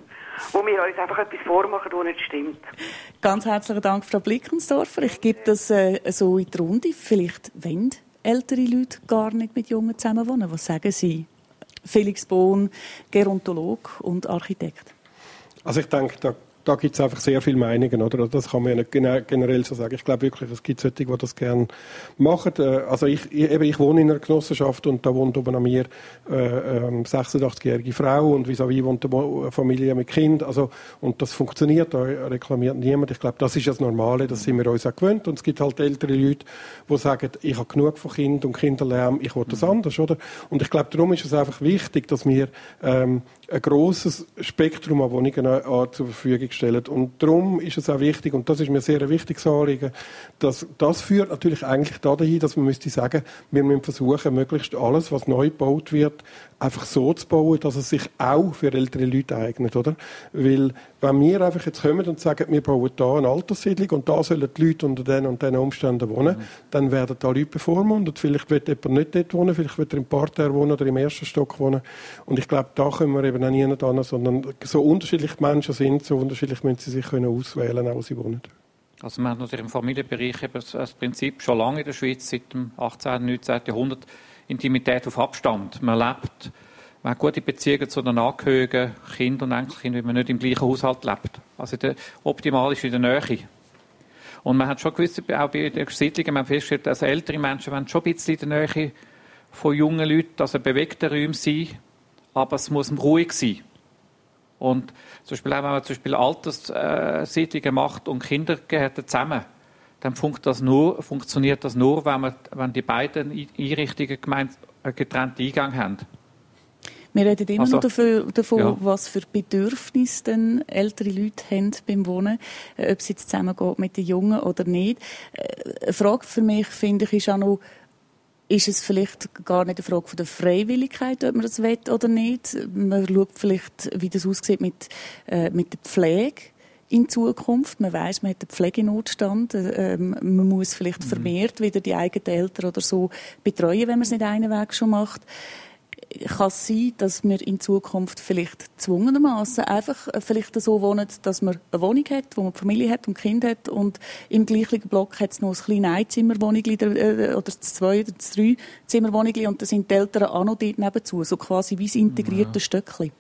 G: Wo wir uns einfach etwas vormachen, das nicht stimmt. Ganz
C: herzlichen Dank, Frau Blickensdorfer. Ich gebe das äh, so in die Runde. Vielleicht wollen ältere Leute gar nicht mit Jungen zusammenwohnen. Was sagen Sie? Felix Bohn, Gerontolog und Architekt.
E: Also ich denke, da Da gibt es einfach sehr viele Meinungen, oder? Das kann man ja nicht generell so sagen. Ich glaube wirklich, es gibt solche, die das gerne machen. Also ich, ich, eben, ich wohne in einer Genossenschaft und da wohnt oben an mir äh, eine sechsundachtzig-jährige Frau und vis-à-vis wohnt eine Familie mit Kind. Also, und das funktioniert, da reklamiert niemand. Ich glaube, das ist das Normale, das sind wir uns auch gewöhnt. Und es gibt halt ältere Leute, die sagen, ich habe genug von Kind und Kinderlärm, ich will das anders, oder? Und ich glaube, darum ist es einfach wichtig, dass wir ähm, ein grosses Spektrum an Wohnungen zur Verfügung stellen. Und darum ist es auch wichtig, und das ist mir sehr ein wichtiges Anliegen, dass das führt natürlich eigentlich dahin, dass man müsste sagen, wir müssen versuchen, möglichst alles, was neu gebaut wird, einfach so zu bauen, dass es sich auch für ältere Leute eignet, oder? Weil, wenn wir einfach jetzt kommen und sagen, wir bauen da eine Alterssiedlung und da sollen die Leute unter diesen und diesen Umständen wohnen, mhm. dann werden da Leute bevormundet. Vielleicht wird jemand nicht dort wohnen, vielleicht wird er im Parterre wohnen oder im ersten Stock wohnen. Und ich glaube, da können wir eben auch nie hin, sondern so unterschiedlich die Menschen sind, so unterschiedlich müssen sie sich können auswählen, auch wo sie wohnen. Also
D: wir haben natürlich im Familienbereich eben das Prinzip schon lange in der Schweiz, seit dem achtzehnten, neunzehnten Jahrhundert, Intimität auf Abstand. Man lebt, man hat gute Beziehungen zu den Angehörigen, Kind und Enkelkind, wenn man nicht im gleichen Haushalt lebt. Also der, optimal ist in der Nähe. Und man hat schon gewisse, auch bei den Siedlungen, man hat festgestellt, dass ältere Menschen wollen schon ein bisschen in der Nähe von jungen Leuten, also bewegte Räume sein, aber es muss ruhig sein. Und zum Beispiel auch, wenn man zum Beispiel Alterssiedlungen macht und Kindergärten zusammen, dann funkt das nur, funktioniert das nur, wenn, man, wenn die beiden Einrichtungen gemeint, einen getrennten Eingang haben.
C: Wir reden immer
D: also,
C: noch dafür, davon,
D: ja.
C: was für Bedürfnisse denn ältere Leute haben beim Wohnen, ob es jetzt zusammengeht mit den Jungen oder nicht. Eine Frage für mich, finde ich, ist auch noch, ist es vielleicht gar nicht eine Frage von der Freiwilligkeit, ob man das will oder nicht. Man schaut vielleicht, wie das aussieht mit, äh, mit der Pflege in Zukunft. Man weiss, man hat einen Pflegenotstand. Ähm, man muss vielleicht mhm. vermehrt wieder die eigenen Eltern oder so betreuen, wenn man es nicht einen Weg schon macht. Kann es sein, dass wir in Zukunft vielleicht gezwungenermaßen einfach vielleicht so wohnen, dass man eine Wohnung hat, wo man Familie hat und Kind hat und im gleichen Block hat es noch ein kleines Einzimmerwohnung oder das zwei oder das drei Zimmerwohnung und da sind die Eltern auch noch dort nebenzu, so quasi wie ein integriertes ja. Stöckchen.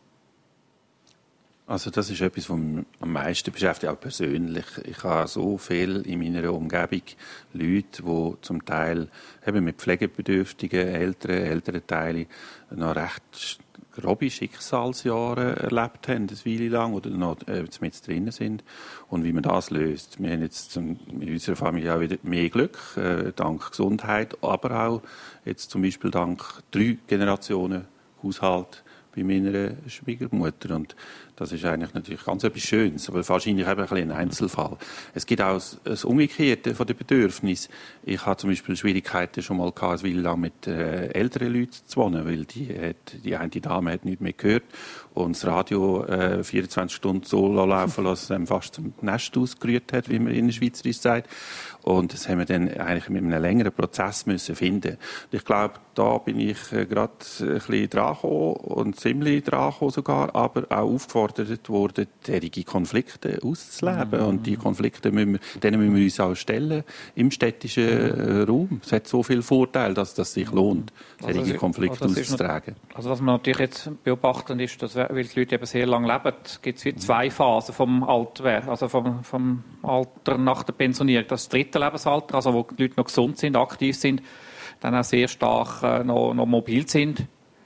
F: Also das ist etwas, was mich am meisten beschäftigt, auch persönlich. Ich habe so viel in meiner Umgebung Leute, die zum Teil eben mit pflegebedürftigen älteren Elternteile noch recht grobe Schicksalsjahre erlebt haben, eine Weile lang, oder noch äh, mit drin sind. Und wie man das löst. Wir haben jetzt zum, in unserer Familie auch wieder mehr Glück, äh, dank Gesundheit, aber auch jetzt zum Beispiel dank drei Generationen Haushalt bei meiner Schwiegermutter. Und das ist eigentlich natürlich ganz etwas Schönes, aber wahrscheinlich eben ein bisschen ein Einzelfall. Es gibt auch das Umgekehrte von den Bedürfnissen. Ich hatte zum Beispiel Schwierigkeiten schon mal gehabt, eine Weile lang mit äh, älteren Leuten zu wohnen, weil die, hat, die eine Dame hat nichts mehr gehört und das Radio äh, vierundzwanzig Stunden so laufen lassen, dass es einem fast zum Nest ausgerührt hat, wie man in der Schweizerisch sagt. Und das haben wir dann eigentlich mit einem längeren Prozess müssen finden. Und ich glaube, da bin ich äh, gerade ein bisschen dran gekommen und ziemlich dran gekommen sogar, aber auch aufgefordert worden, solche Konflikte auszuleben. Mhm. Und die Konflikte müssen wir, denen müssen wir uns auch stellen im städtischen äh, Raum. Es hat so viele Vorteile, dass es sich lohnt, solche also Konflikte also auszutragen.
D: Noch, also was man natürlich jetzt beobachten ist, dass, weil die Leute eben sehr lange leben, gibt es wie zwei Phasen vom Alter, also vom, vom Alter nach der Pensionierung. Das dritte Lebensalter, also wo die Leute noch gesund sind, aktiv sind, dann auch sehr stark äh, noch, noch mobil sind.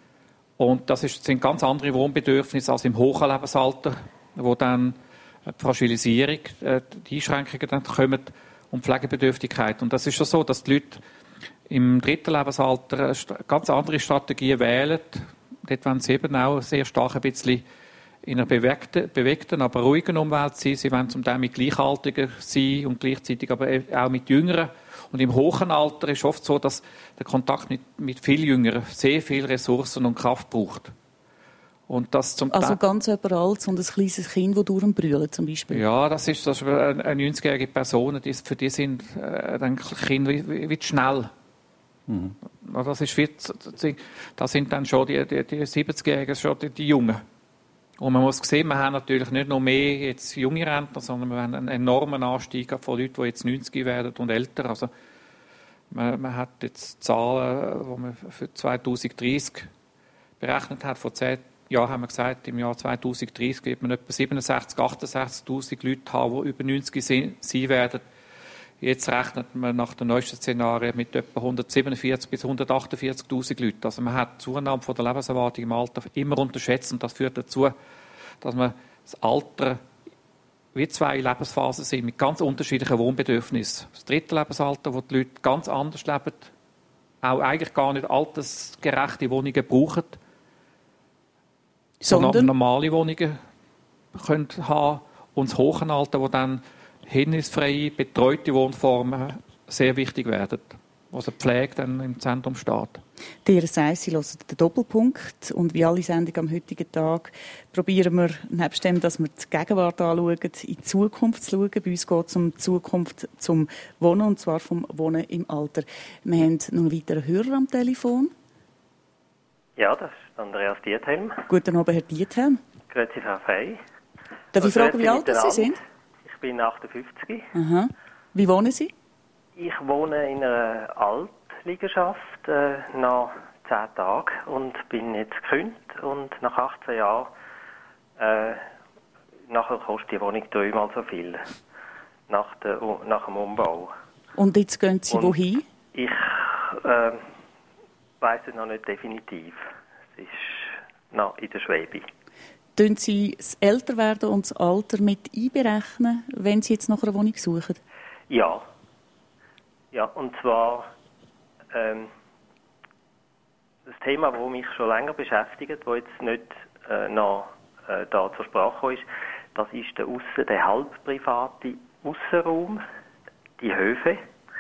D: Und das ist, sind ganz andere Wohnbedürfnisse als im hohen Lebensalter, wo dann die Fragilisierung, äh, die Einschränkungen dann kommen und Pflegebedürftigkeit. Und das ist schon so, dass die Leute im dritten Lebensalter ganz andere Strategien wählen. Dort wollen sie eben auch sehr stark ein bisschen in einer bewegten, bewegten, aber ruhigen Umwelt sein. Sie wollen zum Teil mit Gleichaltrigen sein und gleichzeitig aber auch mit Jüngeren. Und im hohen Alter ist es oft so, dass der Kontakt mit, mit viel Jüngeren sehr viele Ressourcen und Kraft braucht. Und das zum
C: also Teil ganz jemand alt und ein kleines Kind, das durchbrüllt zum Beispiel?
D: Ja, das ist, das ist eine neunzigjährige Person, die, für die sind äh, dann Kinder wie, wie schnell. Mhm. Das, ist wie, das sind dann schon die, die, die siebzigjährigen, schon die, die Jungen. Und man muss sehen, wir haben natürlich nicht nur mehr jetzt junge Rentner, sondern wir haben einen enormen Anstieg von Leuten, die jetzt neunzig werden und älter. Also man, man hat jetzt Zahlen, die man für zweitausenddreißig berechnet hat. Vor zehn Jahren haben wir gesagt, im Jahr zweitausenddreißig wird man etwa siebenundsechzigtausend, achtundsechzigtausend Leute haben, die über neunzig sein werden. Jetzt rechnet man nach den neuesten Szenarien mit etwa hundertsiebenundvierzigtausend bis hundertachtundvierzigtausend Leuten. Also man hat die Zunahme von der Lebenserwartung im Alter immer unterschätzt und das führt dazu, dass man das Alter wie zwei Lebensphasen sind mit ganz unterschiedlichen Wohnbedürfnissen. Das dritte Lebensalter, wo die Leute ganz anders leben, auch eigentlich gar nicht altersgerechte Wohnungen brauchen, sondern, sondern normale Wohnungen können haben und das hohe Alter, wo dann hindernisfreie, betreute Wohnformen sehr wichtig werden, wo die Pflege dann im Zentrum steht.
C: Ihr sagt, Sie hören den Doppelpunkt und wie alle Sendungen am heutigen Tag probieren wir, nebst dem, dass wir die Gegenwart anschauen, in die Zukunft zu schauen. Bei uns geht es um die Zukunft zum Wohnen, und zwar vom Wohnen im Alter. Wir haben noch einen weiteren Hörer am Telefon.
H: Ja, das ist Andreas Diethelm.
C: Guten Abend, Herr Diethelm.
H: Grüezi, Frau Fey.
C: Darf ich fragen, wie alt Sie sind?
H: Ich bin achtundfünfzig.
C: Aha. Wie wohnen Sie?
H: Ich wohne in einer Altliegenschaft äh, nach zehn Tagen und bin jetzt gekündigt. Und nach achtzehn Jahren äh, nachher kostet die Wohnung dreimal so viel nach, der, nach dem Umbau.
C: Und jetzt gehen Sie und wohin?
H: Ich äh, weiss es noch nicht definitiv. Es ist noch in der Schwebe.
C: Tun Sie das Älterwerden und das Alter mit einberechnen, wenn Sie jetzt nach einer Wohnung suchen?
H: Ja. Ja, und zwar ähm, das Thema, das mich schon länger beschäftigt, das jetzt nicht äh, noch äh, da zur Sprache ist, das ist der, Aussen, der halbprivate Aussenraum, die Höfe.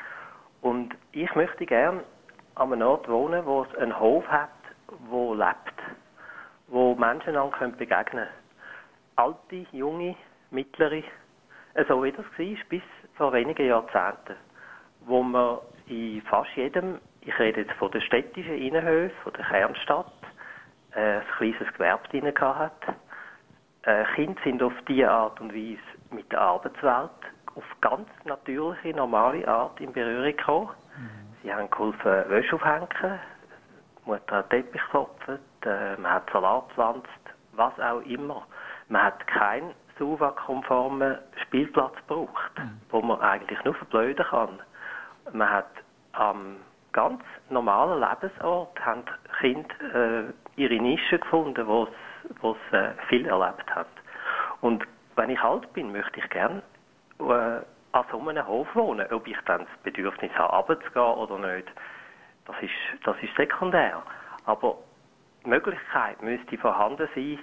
H: Und ich möchte gerne an einem Ort wohnen, wo es einen Hof hat, der lebt, wo Menschen dann begegnen können. Alte, junge, mittlere, so wie das war bis vor wenigen Jahrzehnten, wo man in fast jedem, ich rede jetzt von den städtischen Innenhöfen, von der Kernstadt, äh, ein kleines Gewerbe drin hatte. Äh, Kinder sind auf diese Art und Weise mit der Arbeitswelt auf ganz natürliche, normale Art in Berührung gekommen. Mhm. Sie haben geholfen, Wäsche aufhängen, die Mutter hat Teppich geklopft, äh, man hat Salat gepflanzt, was auch immer. Man hat keinen SUVA-konformen Spielplatz gebraucht, mhm. wo man eigentlich nur verblöden kann. Man hat am ganz normalen Lebensort haben Kinder äh, ihre Nische gefunden, wo sie äh, viel erlebt haben. Und wenn ich alt bin, möchte ich gerne äh, an so einem Hof wohnen. Ob ich dann das Bedürfnis habe, runterzugehen oder nicht, das ist, das ist sekundär. Aber die Möglichkeit müsste vorhanden sein,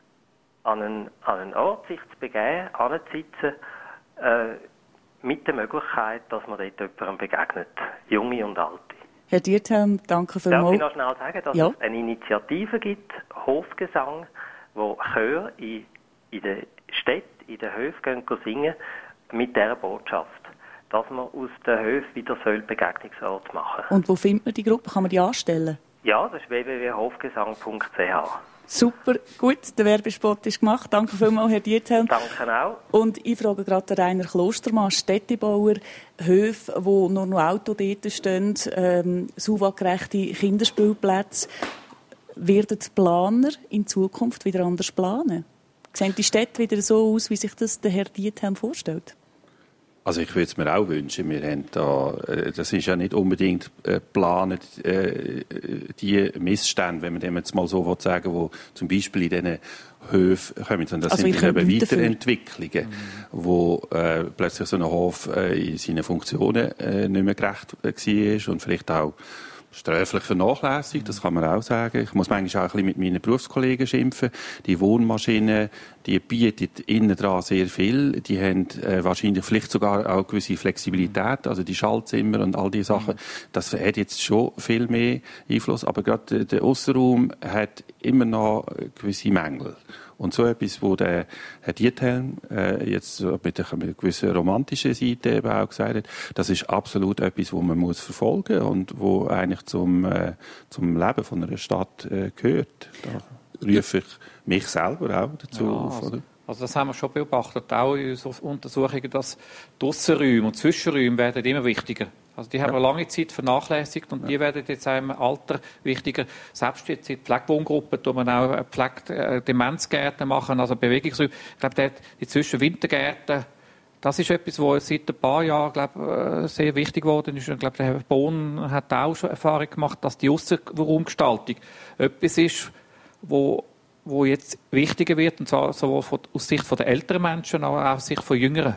H: an einen, an einen Ort sich zu begeben, anzusitzen, äh, mit der Möglichkeit, dass man dort jemandem begegnet, Junge und Alte.
C: Herr Diethelm, danke vielmals.
H: Darf ich noch schnell sagen, dass
C: ja.
H: es eine Initiative gibt, Hofgesang, wo Chöre in, in den Städten, in den Höfen gehen, singen, mit dieser Botschaft, dass man aus den Höfen wieder Begegnungsort machen soll.
C: Und wo findet man die Gruppe? Kann man die anstellen?
H: Ja, das ist w w w punkt hofgesang punkt c h.
C: Super, gut, der Werbespot ist gemacht. Danke vielmals, Herr Diethelm.
H: Danke auch.
C: Und ich frage gerade Rainer Klostermann, Städtebauer, Höfe, wo nur noch Autos dort stehen, ähm, SUVA-gerechte Kinderspielplätze. Werden die Planer in Zukunft wieder anders planen? Sehen die Städte wieder so aus, wie sich das der Herr Diethelm vorstellt?
F: Also ich würde es mir auch wünschen. Wir haben da, das ist ja nicht unbedingt geplant, äh, die Missstände, wenn man dem jetzt mal so sagen will, die zum Beispiel in diesen Höfen kommen. Und das
C: also
F: sind eben Weiterentwicklungen, mhm. wo äh, plötzlich so ein Hof äh, in seinen Funktionen äh, nicht mehr gerecht war und vielleicht auch sträflich vernachlässigt, das kann man auch sagen. Ich muss manchmal auch ein bisschen mit meinen Berufskollegen schimpfen. Die Wohnmaschinen, die bieten innen dran sehr viel. Die haben äh, wahrscheinlich vielleicht sogar auch gewisse Flexibilität, also die Schaltzimmer und all diese Sachen. Das hat jetzt schon viel mehr Einfluss. Aber gerade der Aussenraum hat immer noch gewisse Mängel. Und so etwas, wo der Herr Diethelm äh, jetzt mit einer gewissen romantischen Seite eben auch gesagt hat, das ist absolut etwas, wo man muss verfolgen und wo eigentlich zum, äh, zum Leben von einer Stadt äh, gehört. Da rufe ich mich selber auch dazu ja, auf. Oder?
D: Also das haben wir schon beobachtet, auch in unseren Untersuchungen, dass die Aussenräume und Zwischenräume werden immer wichtiger. Also die haben wir ja. lange Zeit vernachlässigt und ja. die werden jetzt auch im Alter wichtiger. Selbst jetzt in Pflegewohngruppen tun wir auch Pflege- Demenzgärten machen, also Bewegungsräume. Ich glaube, dort die Zwischenwintergärten, das ist etwas, was seit ein paar Jahren glaube, sehr wichtig geworden ist. Ich glaube, der Herr Bohn hat auch schon Erfahrung gemacht, dass die Aussenraumgestaltung etwas ist, wo wo jetzt wichtiger wird, und zwar sowohl von, aus Sicht der älteren Menschen, aber auch aus Sicht von Jüngeren.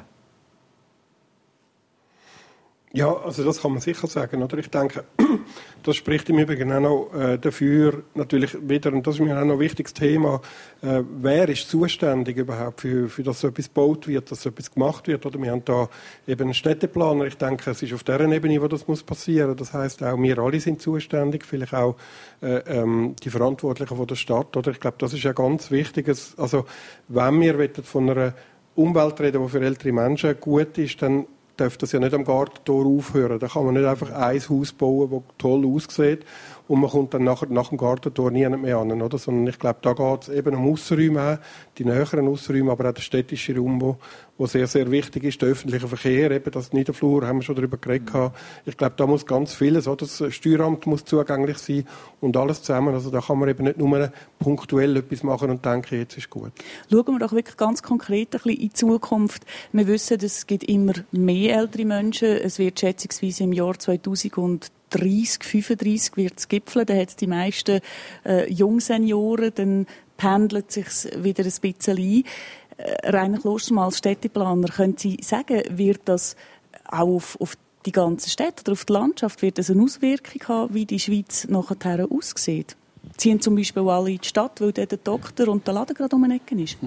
E: Ja, also das kann man sicher sagen, oder? Ich denke, das spricht im Übrigen auch noch äh, dafür, natürlich wieder, und das ist mir auch noch ein wichtiges Thema, äh, wer ist zuständig überhaupt für, für dass so etwas gebaut wird, dass so etwas gemacht wird, oder? Wir haben da eben einen Städteplaner, ich denke, es ist auf der Ebene, wo das muss passieren. Das heisst auch, wir alle sind zuständig, vielleicht auch äh, ähm, die Verantwortlichen von der Stadt, oder? Ich glaube, das ist ja ganz wichtig. Also, wenn wir von einer Umwelt reden, die für ältere Menschen gut ist, dann darf das ja nicht am Gartentor aufhören. Da kann man nicht einfach ein Haus bauen, das toll aussieht und man kommt dann nachher, nach dem Gartentor nie mehr an. Oder? Sondern ich glaube, da geht es eben um Aussenräume, die näheren Aussenräume, aber auch der städtische Raum, wo, wo sehr, sehr wichtig ist. Der öffentliche Verkehr, eben das Niederflur, haben wir schon darüber geredet. Mhm. Ich glaube, da muss ganz vieles, oder? Das Steueramt muss zugänglich sein und alles zusammen. Also da kann man eben nicht nur punktuell etwas machen und denken, jetzt ist gut.
C: Schauen wir doch wirklich ganz konkret ein bisschen in die Zukunft. Wir wissen, es gibt immer mehr ältere Menschen. Es wird schätzungsweise im Jahr zweitausenddreißig dreissig, fünfunddreissig wird es gipfeln, dann hat es die meisten äh, Jungsenioren, dann pendelt es sich wieder ein bisschen ein. Äh, Rainer Klostermann als Städteplaner, können Sie sagen, wird das auch auf, auf die ganze Stadt oder auf die Landschaft, wird das eine Auswirkung haben, wie die Schweiz nachher aussieht? Ziehen zum Beispiel alle in die Stadt, weil dort der Doktor und der Laden gerade um die Ecke ist?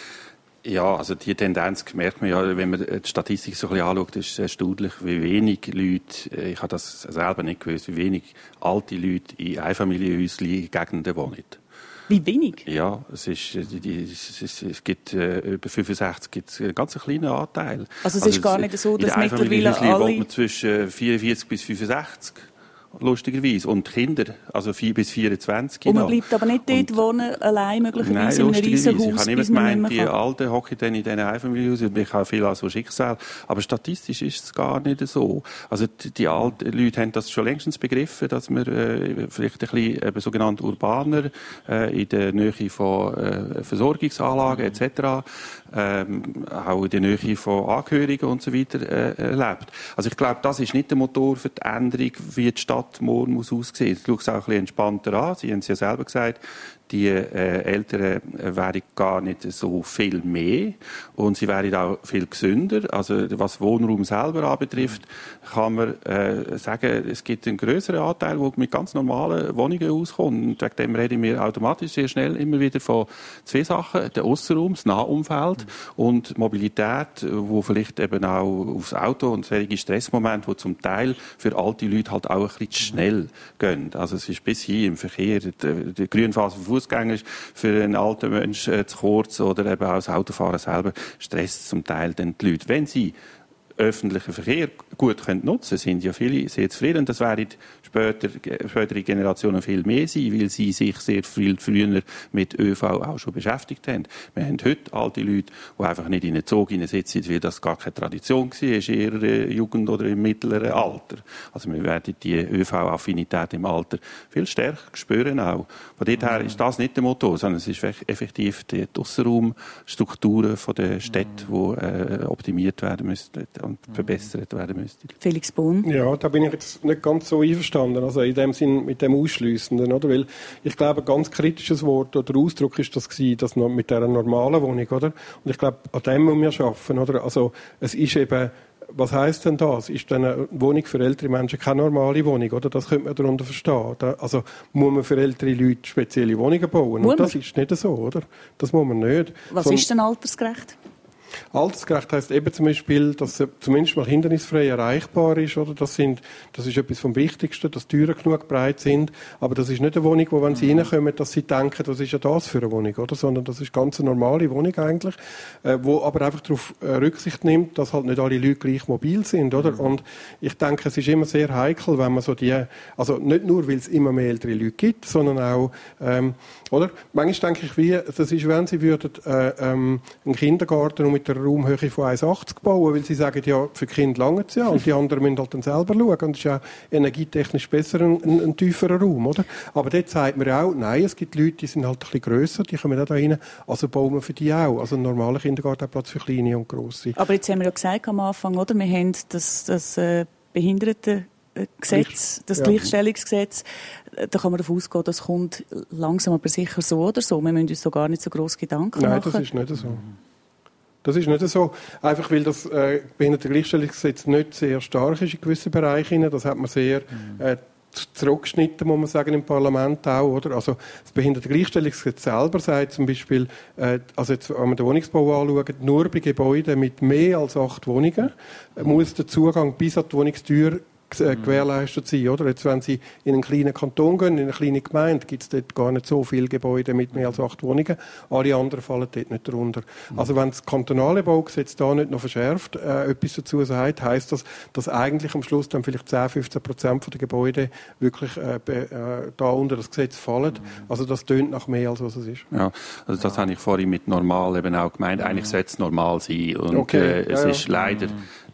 F: Ja, also die Tendenz merkt man ja, wenn man die Statistik so ein bisschen anschaut, ist es erstaunlich, wie wenig Leute, ich habe das selber nicht gewusst, wie wenig alte Leute in Einfamilienhäuschen in Gegenden wohnen.
C: Wie wenig?
F: Ja, es, ist, die, es, ist, es gibt äh, über fünfundsechzig gibt es einen ganz kleinen Anteil.
C: Also es also ist gar nicht so, dass mittlerweile alle...
F: wohnt man zwischen vierundvierzig bis fünfundsechzig. Lustigerweise. Und Kinder, also vier bis vierundzwanzig.
C: Und man bleibt aber nicht dort und, wohnen, allein möglicherweise in einem riesen Haus.
F: Ich habe nicht gemeint, die Alten hocken dann in diesen Einfamilienhäusern. Ich habe viel so Schicksal. Aber statistisch ist es gar nicht so. Also die, die alten Leute haben das schon längstens begriffen, dass wir äh, vielleicht ein bisschen eben sogenannte Urbaner äh, in der Nähe von äh, Versorgungsanlagen et cetera Ähm, auch in der Nähe von Angehörigen und so weiter äh, lebt. Also ich glaube, das ist nicht der Motor für die Änderung, wie die Stadt morgen muss aussehen. Ich schaue es auch ein bisschen entspannter an. Sie haben es ja selber gesagt, die äh, Eltern äh, wären gar nicht so viel mehr und sie wären auch viel gesünder. Also was Wohnraum selber anbetrifft, kann man äh, sagen, es gibt einen grösseren Anteil, der mit ganz normalen Wohnungen auskommt. Und wegen dem reden wir automatisch sehr schnell immer wieder von zwei Sachen: der Aussenraum, das Nahumfeld und Mobilität, wo vielleicht eben auch aufs Auto und solche Stressmomente, die zum Teil für alte Leute halt auch ein bisschen zu schnell gehen. Also es ist bis hin im Verkehr, die, die Grünphase für Fußgänger ist für einen alten Menschen äh, zu kurz oder eben auch das Autofahren selber stresst zum Teil dann die Leute. Wenn sie öffentlichen Verkehr gut können nutzen können, sind ja viele sehr zufrieden. Das werden später, spätere Generationen viel mehr sein, weil sie sich sehr viel früher mit ÖV auch schon beschäftigt haben. Wir haben heute alte Leute, die einfach nicht in einen Zug sitzen, weil das gar keine Tradition war, in ihrer Jugend oder im mittleren Alter. Also wir werden die ÖV-Affinität im Alter viel stärker spüren auch. Von dort her ist das nicht der Motor, sondern es ist effektiv die Aussenraumstrukturen der Städte, die äh, optimiert werden müssen und verbessert werden müsste.
C: Felix Bohn?
E: Ja, da bin ich jetzt nicht ganz so einverstanden, also in dem Sinn mit dem Ausschliessenden, oder? Weil ich glaube, ein ganz kritisches Wort oder Ausdruck ist das gewesen, das noch mit dieser normalen Wohnung, oder? Und ich glaube, an dem müssen wir arbeiten, oder? Also es ist eben, was heisst denn das? Ist denn eine Wohnung für ältere Menschen keine normale Wohnung, oder? Das könnte man darunter verstehen. Da, also muss man für ältere Leute spezielle Wohnungen bauen? Muss Und das man? Ist nicht so, oder? Das muss man nicht.
C: Was Von, ist denn altersgerecht?
E: Altersgerecht heisst eben zum Beispiel, dass es zumindest mal hindernisfrei erreichbar ist, oder? Das sind, das ist etwas vom Wichtigsten, dass die Türen genug breit sind. Aber das ist nicht eine Wohnung, wo, wenn sie mhm. reinkommen, dass sie denken, was ist ja das für eine Wohnung, oder? Sondern das ist ganz eine normale Wohnung eigentlich, äh, wo aber einfach darauf äh, Rücksicht nimmt, dass halt nicht alle Leute gleich mobil sind, oder? Mhm. Und ich denke, es ist immer sehr heikel, wenn man so die, also nicht nur, weil es immer mehr ältere Leute gibt, sondern auch, ähm, oder? Manchmal denke ich, wie, das ist, wenn sie würden, äh, ähm, einen Kindergarten und mit der Raumhöhe von eins Komma achtzig bauen, weil sie sagen, ja, für Kinder lange es ja, und die anderen müssen halt dann selber schauen. Und es ist ja energietechnisch besser ein, ein, ein tieferer Raum, oder? Aber dort sagt man auch, nein, es gibt Leute, die sind halt ein bisschen grösser, die kommen auch da rein, also bauen wir für die auch. Also ein normaler Kindergarten hat Platz für kleine und grosse.
C: Aber jetzt haben wir ja gesagt am Anfang, oder? Wir haben das, das äh, Behindertengesetz, das ja. Gleichstellungsgesetz. Da kann man davon ausgehen, das kommt langsam aber sicher so oder so. Wir müssen uns da gar nicht so grosse Gedanken
E: nein,
C: machen.
E: Nein, das ist nicht so. Das ist nicht so, einfach weil das äh, Behindertengleichstellungsgesetz nicht sehr stark ist in gewissen Bereichen. Das hat man sehr äh, zurückgeschnitten, muss man sagen, im Parlament auch, oder? Also das Behindertengleichstellungsgesetz selber sagt zum Beispiel, äh, also jetzt, wenn man den Wohnungsbau anschaut, nur bei Gebäuden mit mehr als acht Wohnungen äh, muss der Zugang bis an die Wohnungstür äh, gewährleistet sein, oder? Jetzt, wenn Sie in einen kleinen Kanton gehen, in eine kleine Gemeinde, gibt es dort gar nicht so viele Gebäude mit mehr als acht Wohnungen. Alle anderen fallen dort nicht drunter. Mhm. Also wenn das kantonale Baugesetz da nicht noch verschärft, äh, etwas dazu sagt, heisst das, dass eigentlich am Schluss dann vielleicht zehn, fünfzehn Prozent der Gebäude wirklich äh, be, äh, da unter das Gesetz fallen. Mhm. Also das tönt nach mehr, als was es ist.
F: Ja, also das ja. habe ich vorhin mit normal eben auch gemeint. Eigentlich sollte es normal sein. Und
E: okay.
F: äh, es
E: ja, ja.
F: ist leider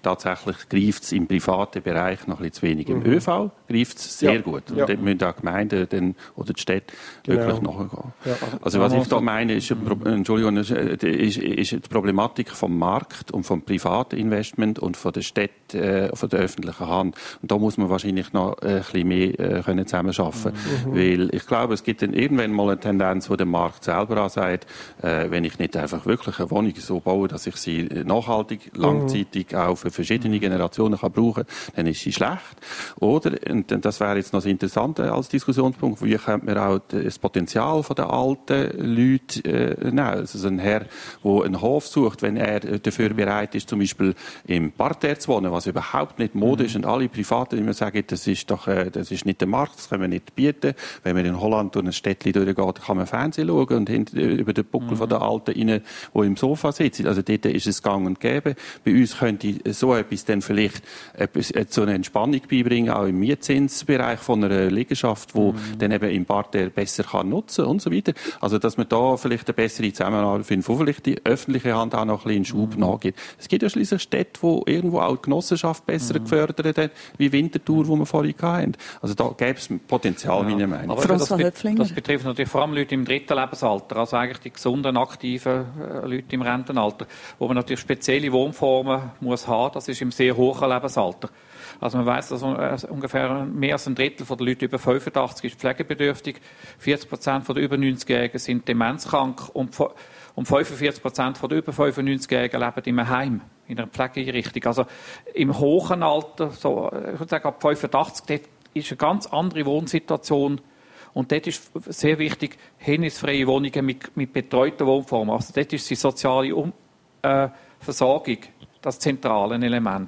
F: tatsächlich greift es im privaten Bereich noch ein bisschen zu wenig. Im
E: mhm.
F: ÖV greift es sehr
E: ja.
F: gut. Und
E: ja.
F: dort müssen auch Gemeinden dann, oder die Städte genau. wirklich nachgehen.
E: Ja.
F: Also was ich da meine, ist, Entschuldigung, ist, ist, ist die Problematik vom Markt und vom privaten Investment und von der Städte, äh, von der öffentlichen Hand. Und da muss man wahrscheinlich noch äh, ein bisschen mehr äh, können zusammenarbeiten. Mhm. Weil ich glaube, es gibt dann irgendwann mal eine Tendenz, wo der Markt selber ansagt, äh, wenn ich nicht einfach wirklich eine Wohnung so baue, dass ich sie nachhaltig, langzeitig mhm. auch für verschiedene Generationen kann brauchen, dann ist sie schlecht. Oder, und das wäre jetzt noch das Interessante als Diskussionspunkt, wie könnte man auch das Potenzial der alten Leute äh, nehmen. Also ein Herr, der einen Hof sucht, wenn er dafür bereit ist, zum Beispiel im Parterre zu wohnen, was überhaupt nicht Mode ist, und alle Privaten immer sagen, das ist doch, äh, das ist nicht der Markt, das können wir nicht bieten. Wenn man in Holland durch ein Städtchen durchgeht, kann man Fernsehen schauen und hinter, über den Buckel mhm. von der Alten rein, die im Sofa sitzen. Also dort ist es gang und gäbe. Bei uns könnte so etwas dann vielleicht etwas, so eine Entspannung beibringen, auch im Mietzinsbereich von einer Liegenschaft, die mhm. dann eben im Parterre besser kann nutzen und so weiter. Also dass man da vielleicht eine bessere Zusammenarbeit findet, wo vielleicht die öffentliche Hand auch noch ein bisschen Schub mhm. nachgibt. Es gibt ja schliesslich Städte, wo irgendwo auch die Genossenschaft besser mhm. gefördert hat, wie Winterthur, wo wir vorhin hatten. Also da gäbe es Potenzial, ja. meiner Meinung nach.
D: Aber das, das betrifft natürlich vor allem Leute im dritten Lebensalter, also eigentlich die gesunden, aktiven äh, Leute im Rentenalter, wo man natürlich spezielle Wohnformen muss haben. Das ist im sehr hohen Lebensalter. Also man weiss, dass äh, ungefähr mehr als ein Drittel der Leute über fünfundachtzig ist pflegebedürftig, vierzig Prozent der über neunzigjährigen sind demenzkrank und, und fünfundvierzig Prozent der über fünfundneunzigjährigen leben im Heim, in einer Pflegeeinrichtung. Also im hohen Alter, so, ich würde sagen ab fünfundachtzig, dort ist eine ganz andere Wohnsituation. Und dort ist sehr wichtig, hindernisfreie Wohnungen mit, mit betreuten Wohnformen. Also dort ist die soziale um, äh, Versorgung das zentrale Element.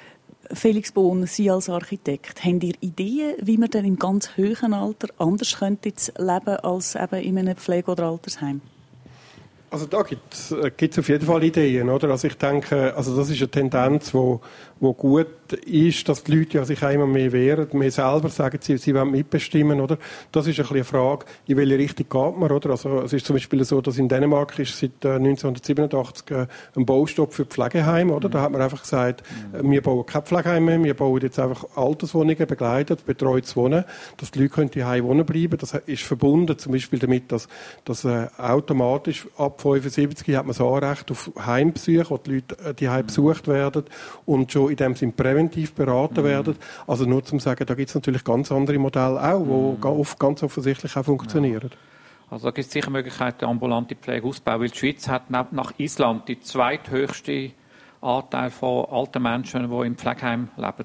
C: Felix Bohn, Sie als Architekt, haben ihr Ideen, wie man denn im ganz hohen Alter anders könnte leben als eben in einem Pflege- oder Altersheim?
E: Also da gibt es äh, auf jeden Fall Ideen, oder? Also ich denke, also das ist eine Tendenz, wo, wo gut ist, dass die Leute ja sich auch immer mehr wehren, mehr selber sagen, sie, sie wollen mitbestimmen, oder? Das ist ein bisschen eine Frage, in welche Richtung geht man, oder? Also es ist zum Beispiel so, dass in Dänemark ist seit äh, neunzehnhundertsiebenundachtzig äh, ein Baustopp für Pflegeheime, oder? Mhm. Da hat man einfach gesagt, äh, wir bauen kein Pflegeheim mehr, wir bauen jetzt einfach Alterswohnungen, begleitet, betreutes Wohnen, dass die Leute können die Heim wohnen bleiben. Das ist verbunden zum Beispiel damit, dass, dass äh, automatisch ab fünfundsiebzig hat man so ein Anrecht auf Heimbesuche, wo die Leute die Heim besucht werden und schon in dem Sinne präventiv beraten mhm. werden. Also nur zum sagen, da gibt es natürlich ganz andere Modelle auch, die mhm. ganz offensichtlich auch funktionieren.
D: Ja. Also da gibt es sicher Möglichkeiten, ambulante Pflege auszubauen, weil die Schweiz hat nach Island die zweithöchste Anteil von alten Menschen, die im Pflegeheim leben.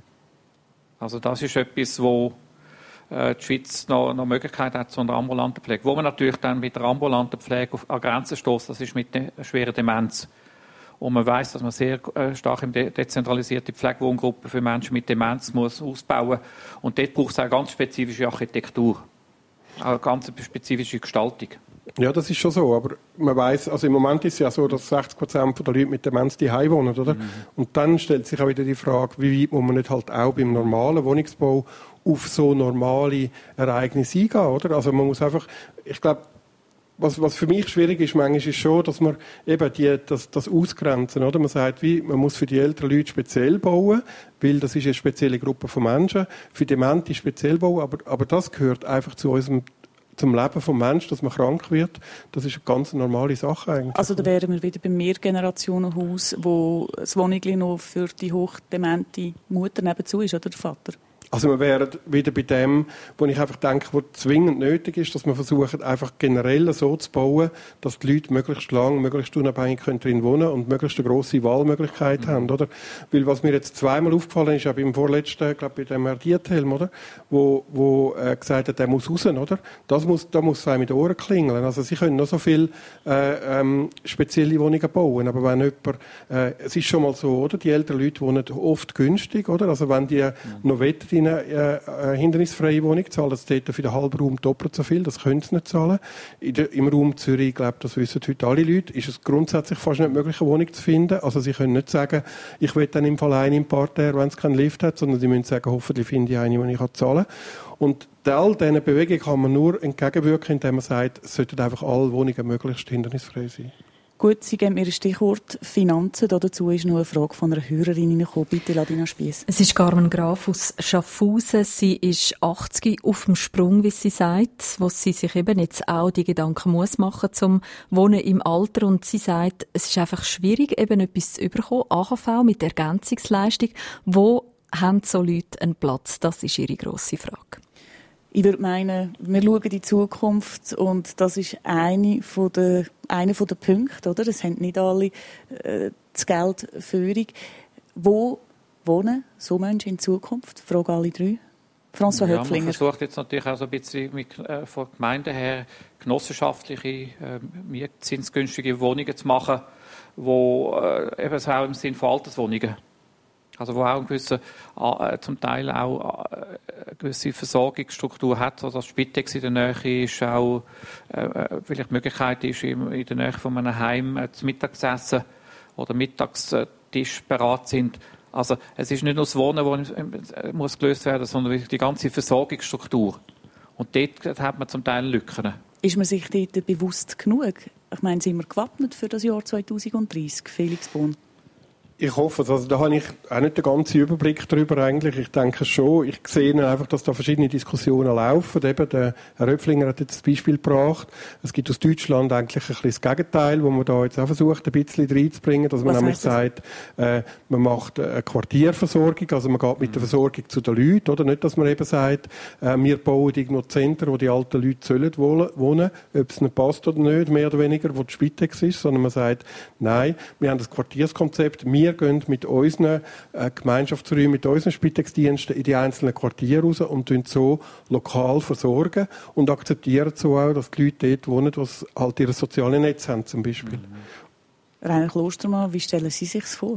D: Also das ist etwas, wo die Schweiz noch, noch Möglichkeit hat zu einer ambulanten Pflege. Wo man natürlich dann mit der ambulanten Pflege auf, an Grenzen stößt, das ist mit der schweren Demenz. Und man weiss, dass man sehr äh, stark in de- dezentralisierte Pflegewohngruppen für Menschen mit Demenz muss ausbauen. Und dort braucht es auch ganz spezifische Architektur. Auch eine ganz spezifische Gestaltung.
E: Ja, das ist schon so, aber man weiss, also im Moment ist es ja so, dass sechzig Prozent der Leute mit Demenz die Heim wohnen, oder? Mhm. Und dann stellt sich auch wieder die Frage, wie weit muss man nicht halt auch beim normalen Wohnungsbau auf so normale Ereignisse eingehen, oder? Also man muss einfach, ich glaube, was, was für mich schwierig ist, manchmal ist schon, dass man eben die, das, das ausgrenzen, oder? Man sagt, wie, man muss für die älteren Leute speziell bauen, weil das ist eine spezielle Gruppe von Menschen, für Demente speziell bauen, aber, aber das gehört einfach zu unserem zum Leben des Menschen, dass man krank wird, das ist eine ganz normale Sache eigentlich.
C: Also da wären wir wieder beim Mehrgenerationenhaus, wo das Wohnungli noch für die hochdemente Mutter nebenzu ist, oder der Vater?
E: Also wir wären wieder bei dem, wo ich einfach denke, wo zwingend nötig ist, dass man versucht, einfach generell so zu bauen, dass die Leute möglichst lang, möglichst unabhängig drin wohnen und möglichst eine grosse Wahlmöglichkeit mhm. haben, oder? Weil was mir jetzt zweimal aufgefallen ist, auch beim vorletzten, glaube bei dem Herrn Diethelm, oder? Wo, wo äh, gesagt hat, der muss raus, oder? Das muss, da muss es einem mit den Ohren klingeln. Also sie können noch so viel äh, ähm, spezielle Wohnungen bauen, aber wenn jemand, äh, es ist schon mal so, oder? Die älteren Leute wohnen oft günstig, oder? Also wenn die mhm. noch wetten, eine äh, hindernisfreie Wohnung zahlen, das dort für den halben Raum doppelt so viel, das können sie nicht zahlen. In der, Im Raum Zürich, ich glaube, das wissen heute alle Leute, ist es grundsätzlich fast nicht möglich, eine Wohnung zu finden. Also sie können nicht sagen, ich will dann im Fall eine im Parterre, wenn es keinen Lift hat, sondern sie müssen sagen, hoffentlich finde ich eine, die ich zahlen kann. Und all diesen Bewegungen kann man nur entgegenwirken, indem man sagt, es sollten einfach alle Wohnungen möglichst hindernisfrei sein.
C: Gut, Sie geben mir ein Stichwort Finanzen. Dazu ist noch eine Frage von einer Hörerin gekommen. Bitte, Ladina Spiess.
B: Es ist Carmen Graf aus Schaffhausen. Sie ist achtzig auf dem Sprung, wie sie sagt, wo sie sich eben jetzt auch die Gedanken muss machen zum Wohnen im Alter. Und sie sagt, es ist einfach schwierig, eben etwas zu bekommen, A H V mit Ergänzungsleistung. Wo haben so Leute einen Platz? Das ist ihre grosse Frage.
C: Ich würde meinen, wir schauen in die Zukunft und das ist eine von der, einer der Punkte, oder? Das haben nicht alle äh, das Geld führig. Wo wohnen so Menschen in Zukunft? Frage alle drei. François
D: ja,
C: Höpflinger.
D: Man versucht jetzt natürlich auch so ein bisschen mit, äh, von Gemeinden her genossenschaftliche, äh, mietzinsgünstige Wohnungen zu machen, wo äh, eben auch im Sinn von Alterswohnungen. Also wo auch eine gewisse, äh, zum Teil auch äh, eine gewisse Versorgungsstruktur hat, also dass Spitex in der Nähe ist, auch äh, vielleicht die Möglichkeit ist, in, in der Nähe von einem Heim äh, zu Mittag zu essen oder Mittagstisch bereit sind. Also es ist nicht nur das Wohnen, das muss gelöst werden, sondern die ganze Versorgungsstruktur. Und dort hat man zum Teil Lücken.
C: Ist man sich dort bewusst genug? Ich meine, sind wir gewappnet für das Jahr zwanzig dreißig, Felix Bohn?
E: Ich hoffe, also da habe ich auch nicht den ganzen Überblick darüber eigentlich. Ich denke schon, ich sehe einfach, dass da verschiedene Diskussionen laufen. Eben der Herr Höpflinger hat jetzt das Beispiel gebracht. Es gibt aus Deutschland eigentlich ein bisschen das Gegenteil, wo man da jetzt auch versucht, ein bisschen reinzubringen, dass man
C: Was
E: nämlich sagt, äh, man macht eine Quartierversorgung, also man geht mit der Versorgung zu den Leuten, oder? Nicht, dass man eben sagt, äh, wir bauen irgendwo Zentren, wo die alten Leute sollen wohnen, ob es nicht passt oder nicht, mehr oder weniger, wo die Spitex ist, sondern man sagt, nein, wir haben das Quartierskonzept, wir Wir gehen mit unseren äh, Gemeinschaftsräumen, mit unseren Spitex-Diensten in die einzelnen Quartiere raus und so lokal versorgen und akzeptieren so auch, dass die Leute dort wohnen, die halt ihre sozialen Netz haben, zum Beispiel.
C: Mhm. Rainer Klostermann, wie stellen Sie sich das vor?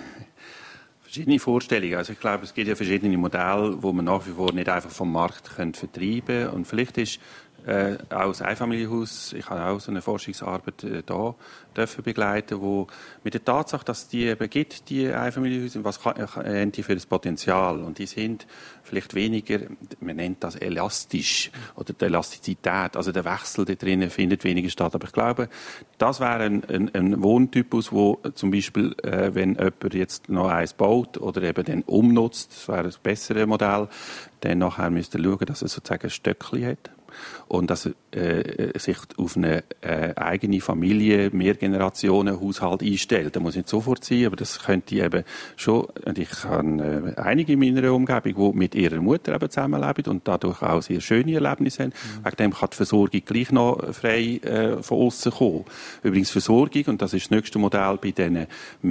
F: Verschiedene Vorstellungen. Also ich glaube, es gibt ja verschiedene Modelle, die man nach wie vor nicht einfach vom Markt vertreiben können. Und vielleicht ist äh, auch das Einfamilienhaus, ich habe auch so eine Forschungsarbeit äh, da dürfen begleiten, wo mit der Tatsache, dass die eben gibt, die Einfamilienhäuser, was haben die für das Potenzial? Und die sind vielleicht weniger, man nennt das elastisch oder die Elastizität, also der Wechsel da drinnen findet weniger statt. Aber ich glaube, das wäre ein, ein, ein Wohntypus, wo zum Beispiel, äh, wenn jemand jetzt noch eins baut oder eben dann umnutzt, das wäre ein besseres Modell, dann nachher müsste er schauen, dass er sozusagen ein Stöckchen hat. Und dass er äh, sich auf eine äh, eigene Familie, Mehrgenerationen-Haushalt einstellt. Das muss nicht sofort sein, aber das könnte eben schon, und ich habe äh, einige in meiner Umgebung, die mit ihrer Mutter eben zusammenleben und dadurch auch sehr schöne Erlebnisse haben. Mhm. Wegen dem kann die Versorgung gleich noch frei äh, von außen kommen. Übrigens Versorgung, und das ist das nächste Modell bei diesen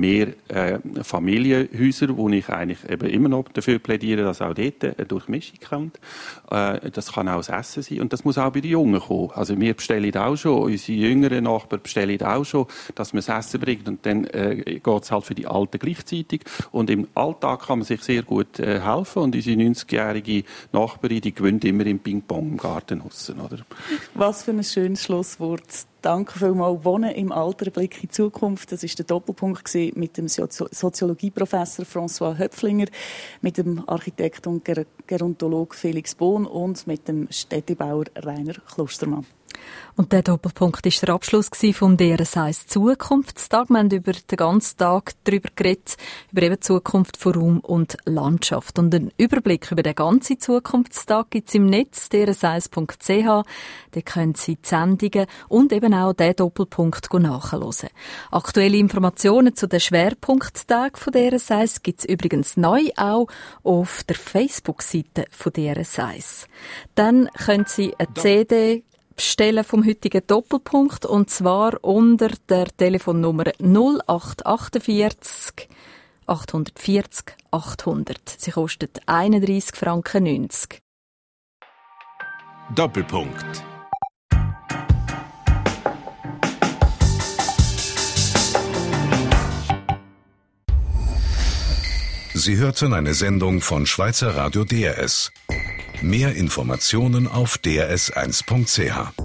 F: Mehrfamilienhäusern, wo ich eigentlich eben immer noch dafür plädiere, dass auch dort eine Durchmischung kommt. Äh, das kann auch das Essen sein. Und das muss auch bei den Jungen kommen. Also wir bestellen auch schon, unsere jüngeren Nachbarn bestellen auch schon, dass man das Essen bringt und dann äh, geht es halt für die Alten gleichzeitig. Und im Alltag kann man sich sehr gut äh, helfen und unsere neunzigjährige Nachbarin, die gewinnt immer im Ping-Pong im Garten draussen, oder? Was
C: für ein schönes Schlusswort. Danke vielmals. Wohnen im Alter, ein Blick in die Zukunft. Das war der Doppelpunkt mit dem Soziologieprofessor François Höpflinger, mit dem Architekt und Gerontolog Felix Bohn und mit dem Städtebauer Rainer Klostermann. Und der Doppelpunkt war der Abschluss vom D R S eins Zukunftstag. Wir haben über den ganzen Tag darüber geredet, über eben die Zukunft von Raum und Landschaft. Und einen Überblick über den ganzen Zukunftstag gibt es im Netz, d r s eins punkt c h. Da können Sie die Sendungen und eben auch den Doppelpunkt nachhören. Aktuelle Informationen zu den Schwerpunkttagen von D R S eins gibt es übrigens neu auch auf der Facebook-Seite von D R S eins. Dann können Sie eine C D bestellen vom heutigen Doppelpunkt, und zwar unter der Telefonnummer null acht vier acht acht vier null achthundert. Sie kostet einunddreissig Franken neunzig.
A: Doppelpunkt. Sie hörten eine Sendung von Schweizer Radio D R S. Mehr Informationen auf d r s eins punkt c h.